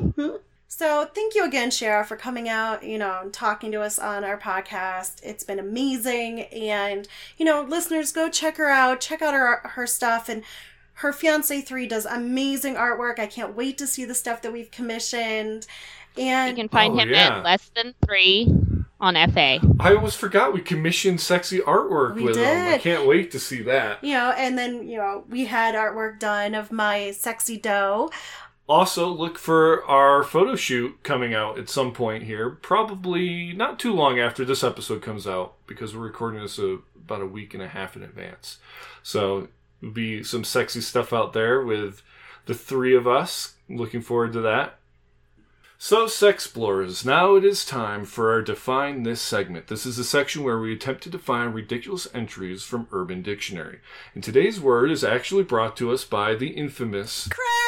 So thank you again, Shara, for coming out, you know, and talking to us on our podcast. It's been amazing. And, you know, listeners, go check her out. Check out her her stuff. And her Fiancé three does amazing artwork. I can't wait to see the stuff that we've commissioned. you And can find Oh, him yeah. at less than three on F A. I almost forgot we commissioned sexy artwork We with them. I did. can't wait to see that. you know, and then, you know, we had artwork done of my sexy dough. Also, look for our photo shoot coming out at some point here. Probably not too long after this episode comes out, because we're recording this a, about a week and a half in advance. So, there'll be some sexy stuff out there with the three of us. Looking forward to that. So, Sexplorers, now it is time for our Define This segment. This is a section where we attempt to define ridiculous entries from Urban Dictionary. And today's word is actually brought to us by the infamous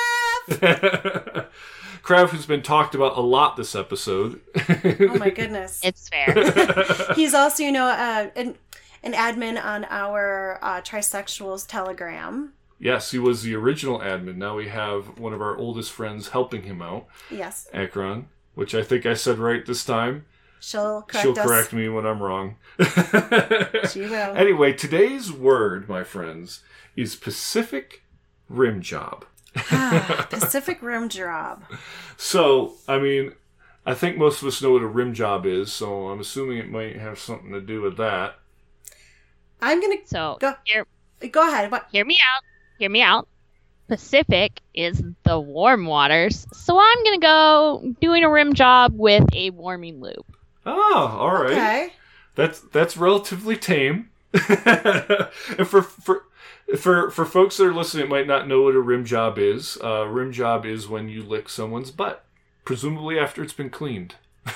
Krav, who's been talked about a lot this episode. Oh my goodness. It's fair. He's also, you know, uh, an, an admin on our uh, Trisexuals Telegram. Yes, he was the original admin. Now we have one of our oldest friends helping him out, Yes. Akron, which I think I said right this time. She'll correct She'll us. correct me when I'm wrong. She will. Anyway, today's word, my friends, is Pacific Rim Job. Pacific Rim Job. So, I mean, I think most of us know what a rim job is, so I'm assuming it might have something to do with that. I'm gonna So go. hear, Go ahead. What? hear me out. Hear me out. Pacific is the warm waters, so I'm gonna go doing a rim job with a warming loop. Oh, all right. Okay. That's that's relatively tame. And for for for for folks that are listening, that might not know what a rim job is. Uh, rim job is when you lick someone's butt, presumably after it's been cleaned.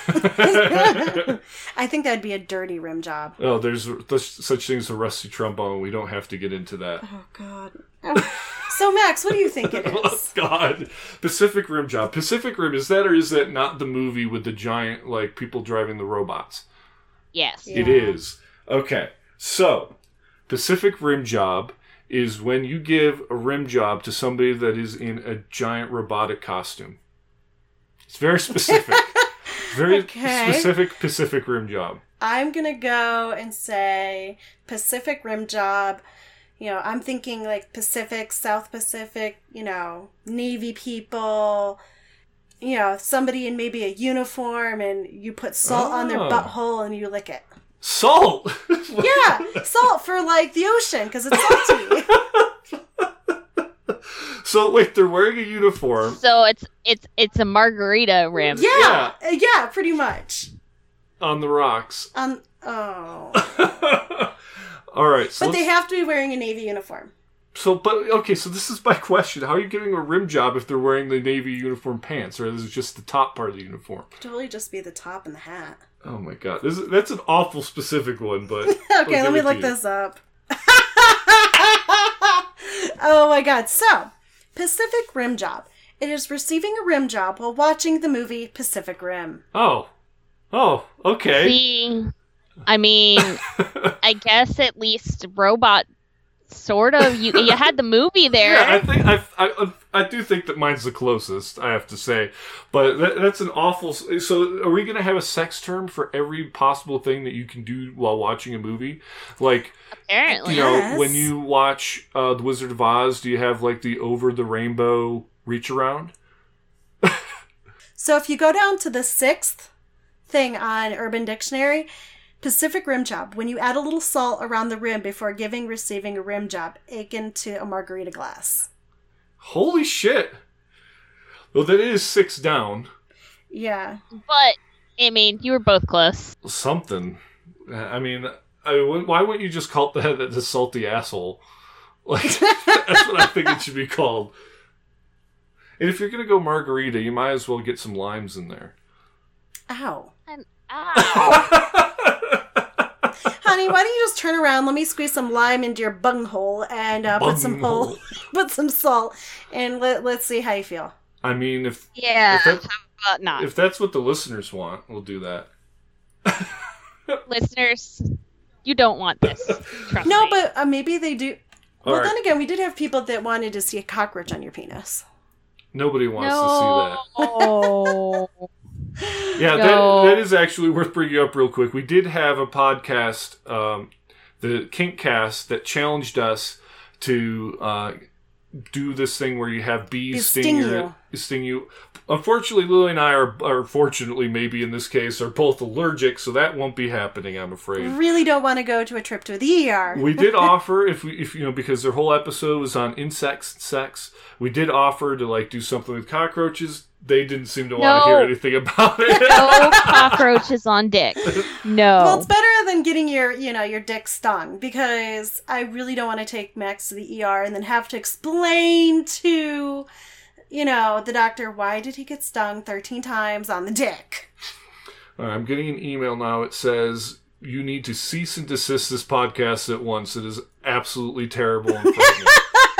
I think that'd be a dirty rim job. Oh, there's, there's such things as a rusty trombone. We don't have to get into that. Oh God. So Max, what do you think it Oh is? God, Pacific Rim Job. Pacific Rim, is that or is that not the movie with the giant like people driving the robots? Yes. Yeah. It is. Okay, so Pacific Rim Job is when you give a rim job to somebody that is in a giant robotic costume. It's very specific. Very Okay. specific Pacific Rim Job. I'm gonna go and say Pacific Rim Job. You know, I'm thinking like Pacific, South Pacific, you know, Navy people, you know, somebody in maybe a uniform and you put salt on their Oh. butthole and you lick it. Salt! Yeah, salt for like the ocean because it's salty. So wait, they're wearing a uniform. So it's it's it's a margarita rim. Yeah, uh, yeah, pretty much. On the rocks. Um, oh. All right. So But they let's- have to be wearing a Navy uniform. So, but okay. So this is my question: how are you giving a rim job if they're wearing the Navy uniform pants, or is it just the top part of the uniform? Could totally just be the top and the hat. Oh my God, this is, that's an awful specific one. But Okay, let me look this up. Oh my God. So, Pacific Rim Job. It is receiving a rim job while watching the movie Pacific Rim. Oh, oh, okay. See, I mean, I guess at least robot. Sort of. You you had the movie there. Yeah, I think I, I I do think that mine's the closest. I have to say, but that, that's an awful. So, are we going to have a sex term for every possible thing that you can do while watching a movie? Like, Apparently. you know, Yes. when you watch uh, The Wizard of Oz, do you have like the over the rainbow reach around? So, if you go down to the sixth thing on Urban Dictionary, Pacific Rim Job, when you add a little salt around the rim before giving, receiving a rim job, akin to a margarita glass. Holy shit! Well, that is six down. Yeah. But I mean, you were both close. Something. I mean, I, why wouldn't you just call that the salty asshole? Like, that's what I think it should be called. And if you're gonna go margarita, you might as well get some limes in there. Ow. And, ow. Honey, why don't you just turn around? Let me squeeze some lime into your bunghole and uh, put some Bunghole. hole, put some salt, and let, let's see how you feel. I mean, if Yeah. If that- How about not? if that's what the listeners want, we'll do that. Listeners, you don't want this. Trust No, me. but uh, maybe they do. All Well, right. then again, we did have people that wanted to see a cockroach on your penis. Nobody wants no. to see that. Yeah, No. that, that is actually worth bringing up real quick. We did have a podcast, um, the Kinkcast, that challenged us to uh, do this thing where you have bees They sting, sting your, sting you. Unfortunately, Lily and I are, or fortunately, maybe in this case, are both allergic, so that won't be happening, I'm afraid. Really don't want to go to a trip to the E R. We did offer, if we, if you know, because their whole episode was on insects and sex, we did offer to like do something with cockroaches. They didn't seem to want to No. hear anything about it. No cockroaches on dick. No. Well, it's better than getting your, you know, your dick stung, because I really don't want to take Max to the E R and then have to explain to, you know, the doctor why did he get stung thirteen times on the dick. All right, I'm getting an email now. It says you need to cease and desist this podcast at once. It is absolutely terrible and frightening.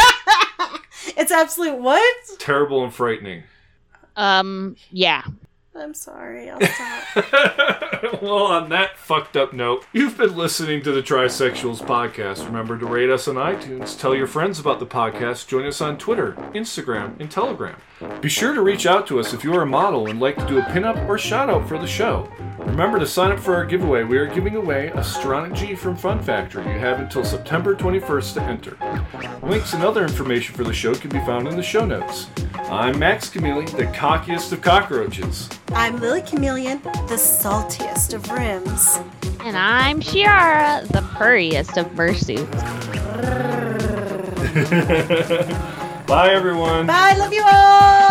It's absolute what? Terrible and frightening. Um, yeah. I'm sorry. I'll stop. Well, on that fucked up note, you've been listening to the Trisexuals podcast. Remember to rate us on iTunes, tell your friends about the podcast, join us on Twitter, Instagram, and Telegram. Be sure to reach out to us if you are a model and like to do a pinup or shout out for the show. Remember to sign up for our giveaway. We are giving away a Stronach G from Fun Factory. You have until September twenty-first to enter. Links and other information for the show can be found in the show notes. I'm Max Chameleon, the cockiest of cockroaches. I'm Lily Chameleon, the saltiest of rims. And I'm Shiara, the purriest of fursuits. Bye, everyone. Bye, love you all.